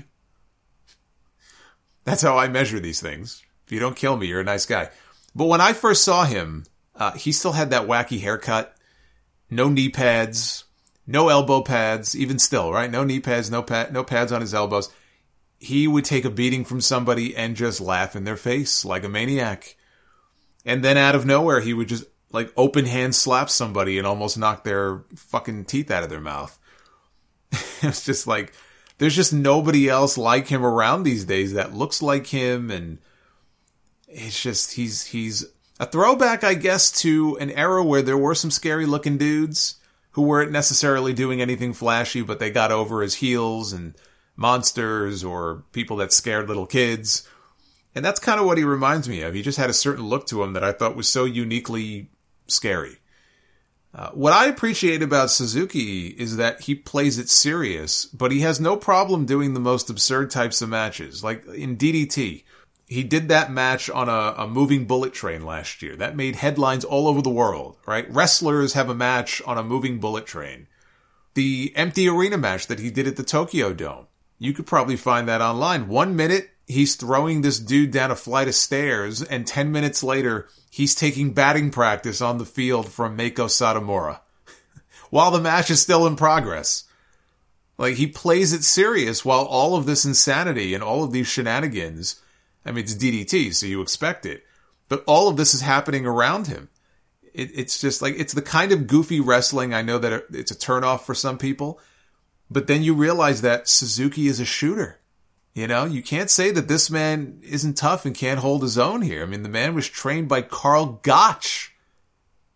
That's how I measure these things. If you don't kill me, you're a nice guy. But when I first saw him, he still had that wacky haircut. No knee pads. No elbow pads. Even still, right? No knee pads, no pads on his elbows. He would take a beating from somebody and just laugh in their face like a maniac. And then out of nowhere, he would just open hand slap somebody and almost knock their fucking teeth out of their mouth. It's just there's just nobody else like him around these days that looks like him. And it's just, he's a throwback, I guess, to an era where there were some scary looking dudes who weren't necessarily doing anything flashy, but they got over as heels and monsters or people that scared little kids. And that's kind of what he reminds me of. He just had a certain look to him that I thought was so uniquely scary. What I appreciate about Suzuki is that he plays it serious, but he has no problem doing the most absurd types of matches. Like in DDT, he did that match on a moving bullet train last year. That made headlines all over the world, right? Wrestlers have a match on a moving bullet train. The empty arena match that he did at the Tokyo Dome. You could probably find that online. 1 minute, he's throwing this dude down a flight of stairs, and 10 minutes later, he's taking batting practice on the field from Meiko Satomura. While the match is still in progress. He plays it serious while all of this insanity and all of these shenanigans, I mean, it's DDT, so you expect it. But all of this is happening around him. It's just it's the kind of goofy wrestling. I know that it's a turnoff for some people. But then you realize that Suzuki is a shooter. You can't say that this man isn't tough and can't hold his own here. I mean, the man was trained by Karl Gotch.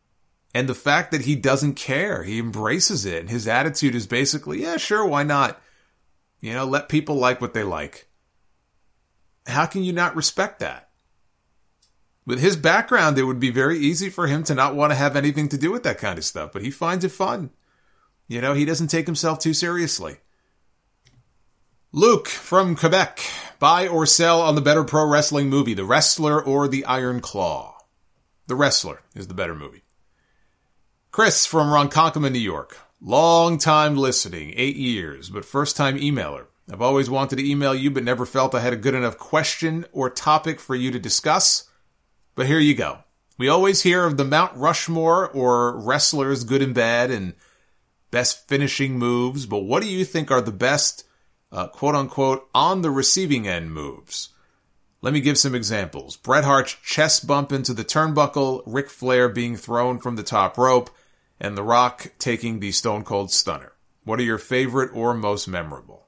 And the fact that he doesn't care, he embraces it. And his attitude is basically, yeah, sure, why not? Let people like what they like. How can you not respect that? With his background, it would be very easy for him to not want to have anything to do with that kind of stuff. But he finds it fun. He doesn't take himself too seriously. Luke from Quebec. Buy or sell on the better pro wrestling movie, The Wrestler or The Iron Claw? The Wrestler is the better movie. Chris from Ronkonkoma, New York. Long time listening, 8 years, but first time emailer. I've always wanted to email you, but never felt I had a good enough question or topic for you to discuss. But here you go. We always hear of the Mount Rushmore or wrestlers, good and bad, and best finishing moves, but what do you think are the best, quote-unquote, on the receiving end moves? Let me give some examples. Bret Hart's chest bump into the turnbuckle, Ric Flair being thrown from the top rope, and The Rock taking the Stone Cold Stunner. What are your favorite or most memorable?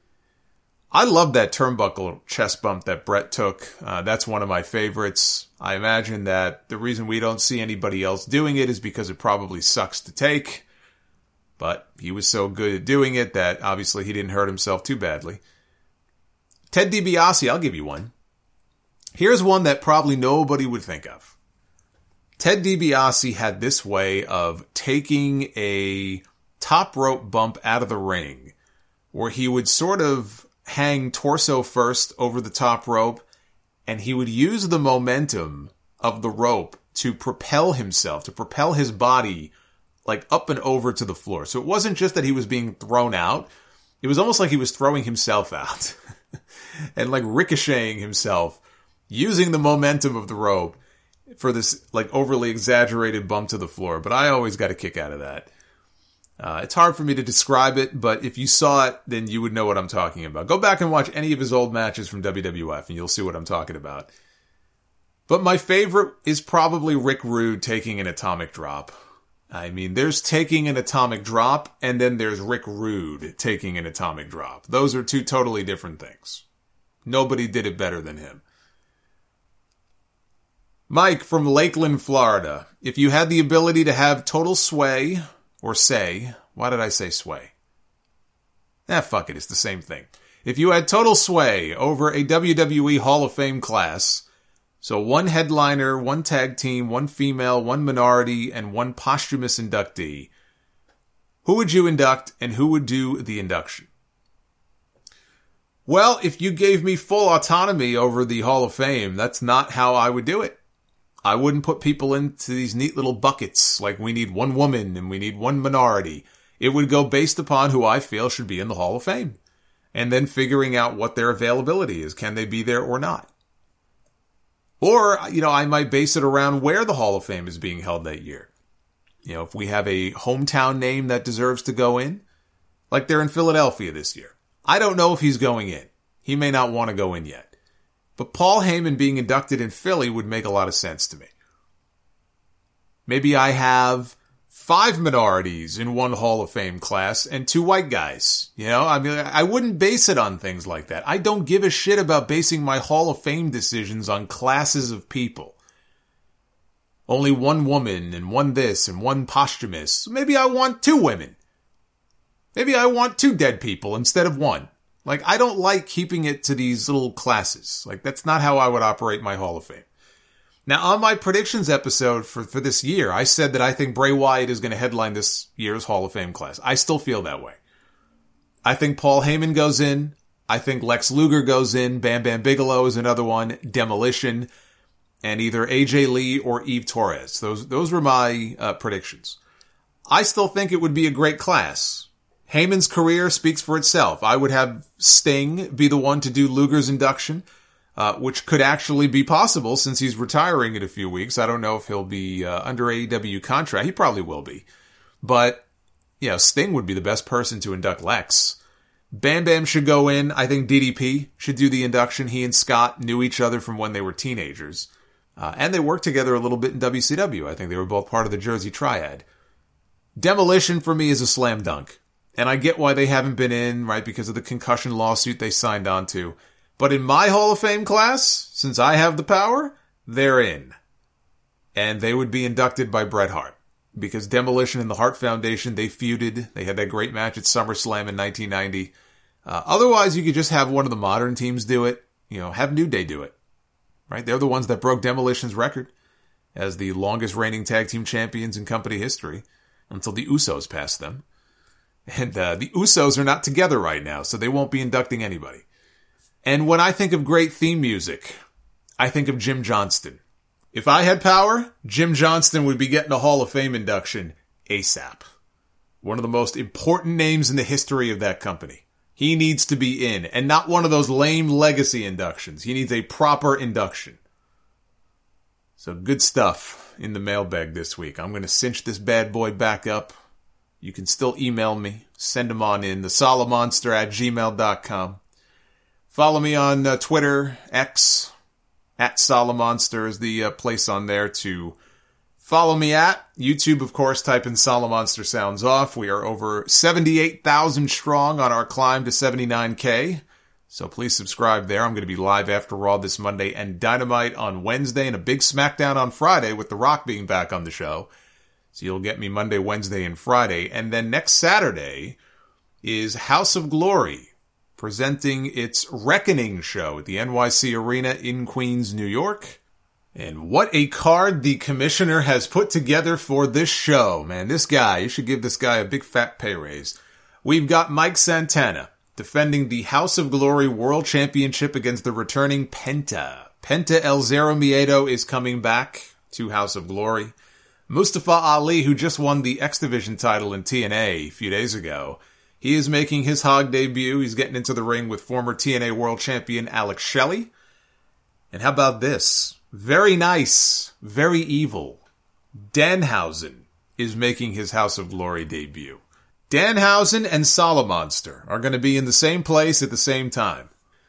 I love that turnbuckle chest bump that Bret took. That's one of my favorites. I imagine that the reason we don't see anybody else doing it is because it probably sucks to take. But he was so good at doing it that obviously he didn't hurt himself too badly. Ted DiBiase, I'll give you one. Here's one that probably nobody would think of. Ted DiBiase had this way of taking a top rope bump out of the ring where he would sort of hang torso first over the top rope and he would use the momentum of the rope to propel himself, to propel his body like up and over to the floor. So it wasn't just that he was being thrown out. It was almost like he was throwing himself out and like ricocheting himself using the momentum of the rope for this like overly exaggerated bump to the floor. But I always got a kick out of that. It's hard for me to describe it, but if you saw it, then you would know what I'm talking about. Go back and watch any of his old matches from WWF and you'll see what I'm talking about. But my favorite is probably Rick Rude taking an atomic drop. I mean, there's taking an atomic drop, and then there's Rick Rude taking an atomic drop. Those are two totally different things. Nobody did it better than him. Mike from Lakeland, Florida. If you had the ability to have total sway, or say, why did I say sway? Fuck it, it's the same thing. If you had total sway over a WWE Hall of Fame class, so one headliner, one tag team, one female, one minority, and one posthumous inductee, who would you induct and who would do the induction? Well, if you gave me full autonomy over the Hall of Fame, that's not how I would do it. I wouldn't put people into these neat little buckets like we need one woman and we need one minority. It would go based upon who I feel should be in the Hall of Fame. And then figuring out what their availability is. Can they be there or not? Or, I might base it around where the Hall of Fame is being held that year. If we have a hometown name that deserves to go in, like they're in Philadelphia this year. I don't know if he's going in. He may not want to go in yet. But Paul Heyman being inducted in Philly would make a lot of sense to me. Maybe I have 5 minorities in one Hall of Fame class and 2 white guys. I wouldn't base it on things like that. I don't give a shit about basing my Hall of Fame decisions on classes of people. Only one woman and one this and one posthumous. Maybe I want 2 women. Maybe I want 2 dead people instead of 1. I don't like keeping it to these little classes. That's not how I would operate my Hall of Fame. Now, on my predictions episode for this year, I said that I think Bray Wyatt is going to headline this year's Hall of Fame class. I still feel that way. I think Paul Heyman goes in. I think Lex Luger goes in. Bam Bam Bigelow is another one. Demolition. And either AJ Lee or Eve Torres. Those were my predictions. I still think it would be a great class. Heyman's career speaks for itself. I would have Sting be the one to do Luger's induction, which could actually be possible since he's retiring in a few weeks. I don't know if he'll be under AEW contract. He probably will be. But, Sting would be the best person to induct Lex. Bam Bam should go in. I think DDP should do the induction. He and Scott knew each other from when they were teenagers. And they worked together a little bit in WCW. I think they were both part of the Jersey Triad. Demolition for me is a slam dunk. And I get why they haven't been in, right, because of the concussion lawsuit they signed on to. But in my Hall of Fame class, since I have the power, they're in. And they would be inducted by Bret Hart. because Demolition and the Hart Foundation, they feuded. They had that great match at SummerSlam in 1990. Otherwise, you could just have one of the modern teams do it. Have New Day do it. Right? They're the ones that broke Demolition's record as the longest reigning tag team champions in company history until the Usos passed them. And the Usos are not together right now, so they won't be inducting anybody. And when I think of great theme music, I think of Jim Johnston. If I had power, Jim Johnston would be getting a Hall of Fame induction ASAP. One of the most important names in the history of that company. He needs to be in, and not one of those lame legacy inductions. He needs a proper induction. So good stuff in the mailbag this week. I'm going to cinch this bad boy back up. You can still email me. Send them on in. thesolomonster@gmail.com. Follow me on Twitter, X, @Solomonster is the place on there to follow me at. YouTube, of course, type in Solomonster Sounds Off. We are over 78,000 strong on our climb to 79K. So please subscribe there. I'm going to be live after Raw this Monday and Dynamite on Wednesday and a big SmackDown on Friday with The Rock being back on the show. So you'll get me Monday, Wednesday, and Friday. And then next Saturday is House of Glory presenting its Reckoning show at the NYC Arena in Queens, New York. And what a card the commissioner has put together for this show. Man, this guy, you should give this guy a big fat pay raise. We've got Mike Santana defending the House of Glory World Championship against the returning Penta. Penta El Zero Miedo is coming back to House of Glory. Mustafa Ali, who just won the X Division title in TNA a few days ago, he is making his Hog debut. He's getting into the ring with former TNA World Champion Alex Shelley. And how about this? Very nice, very evil. Danhausen is making his House of Glory debut. Danhausen and Solomonster are going to be in the same place at the same time.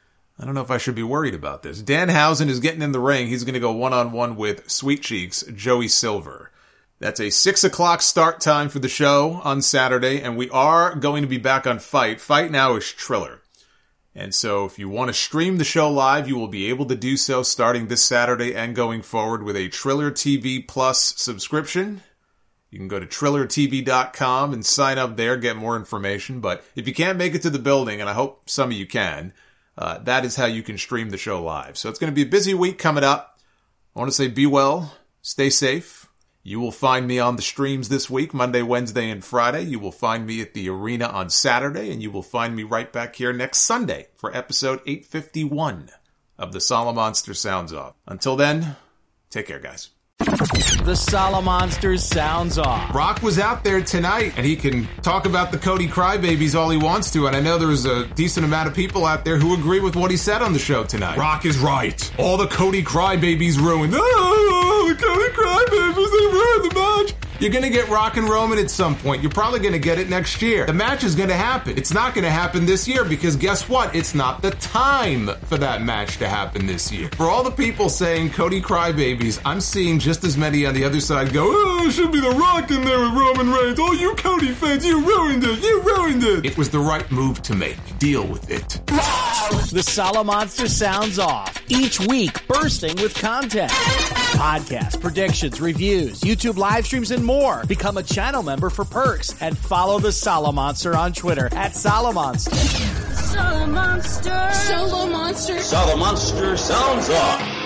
I don't know if I should be worried about this. Danhausen is getting in the ring. He's going to go one-on-one with Sweet Cheeks, Joey Silver. That's a 6 o'clock start time for the show on Saturday, and we are going to be back on Fight. Fight now is Triller. And so if you want to stream the show live, you will be able to do so starting this Saturday and going forward with a Triller TV Plus subscription. You can go to TrillerTV.com and sign up there, get more information. But if you can't make it to the building, and I hope some of you can, that is how you can stream the show live. So it's going to be a busy week coming up. I want to say be well, stay safe. You will find me on the streams this week, Monday, Wednesday, and Friday. You will find me at the arena on Saturday, and you will find me right back here next Sunday for episode 851 of the Solomonster Sounds Off. Until then, take care, guys. The Solomonster Sounds Off. Rock was out there tonight, and he can talk about the Cody Crybabies all he wants to, and I know there's a decent amount of people out there who agree with what he said on the show tonight. Rock is right. All the Cody Crybabies ruined. Oh, the Cody Crybabies, they ruined the match. You're going to get Rock and Roman at some point. You're probably going to get it next year. The match is going to happen. It's not going to happen this year because guess what? It's not the time for that match to happen this year. For all the people saying Cody Crybabies, I'm seeing just as many on the other side go, oh, it should be The Rock in there with Roman Reigns. Oh, you Cody fans, you ruined it. You ruined it. It was the right move to make. Deal with it. The Solomonster Sounds Off. Each week, bursting with content. Podcasts, predictions, reviews, YouTube live streams, and more. Become a channel member for perks and follow the Solomonster on Twitter @Solomonster. Solomonster. Solomonster. Solomonster Sounds Off.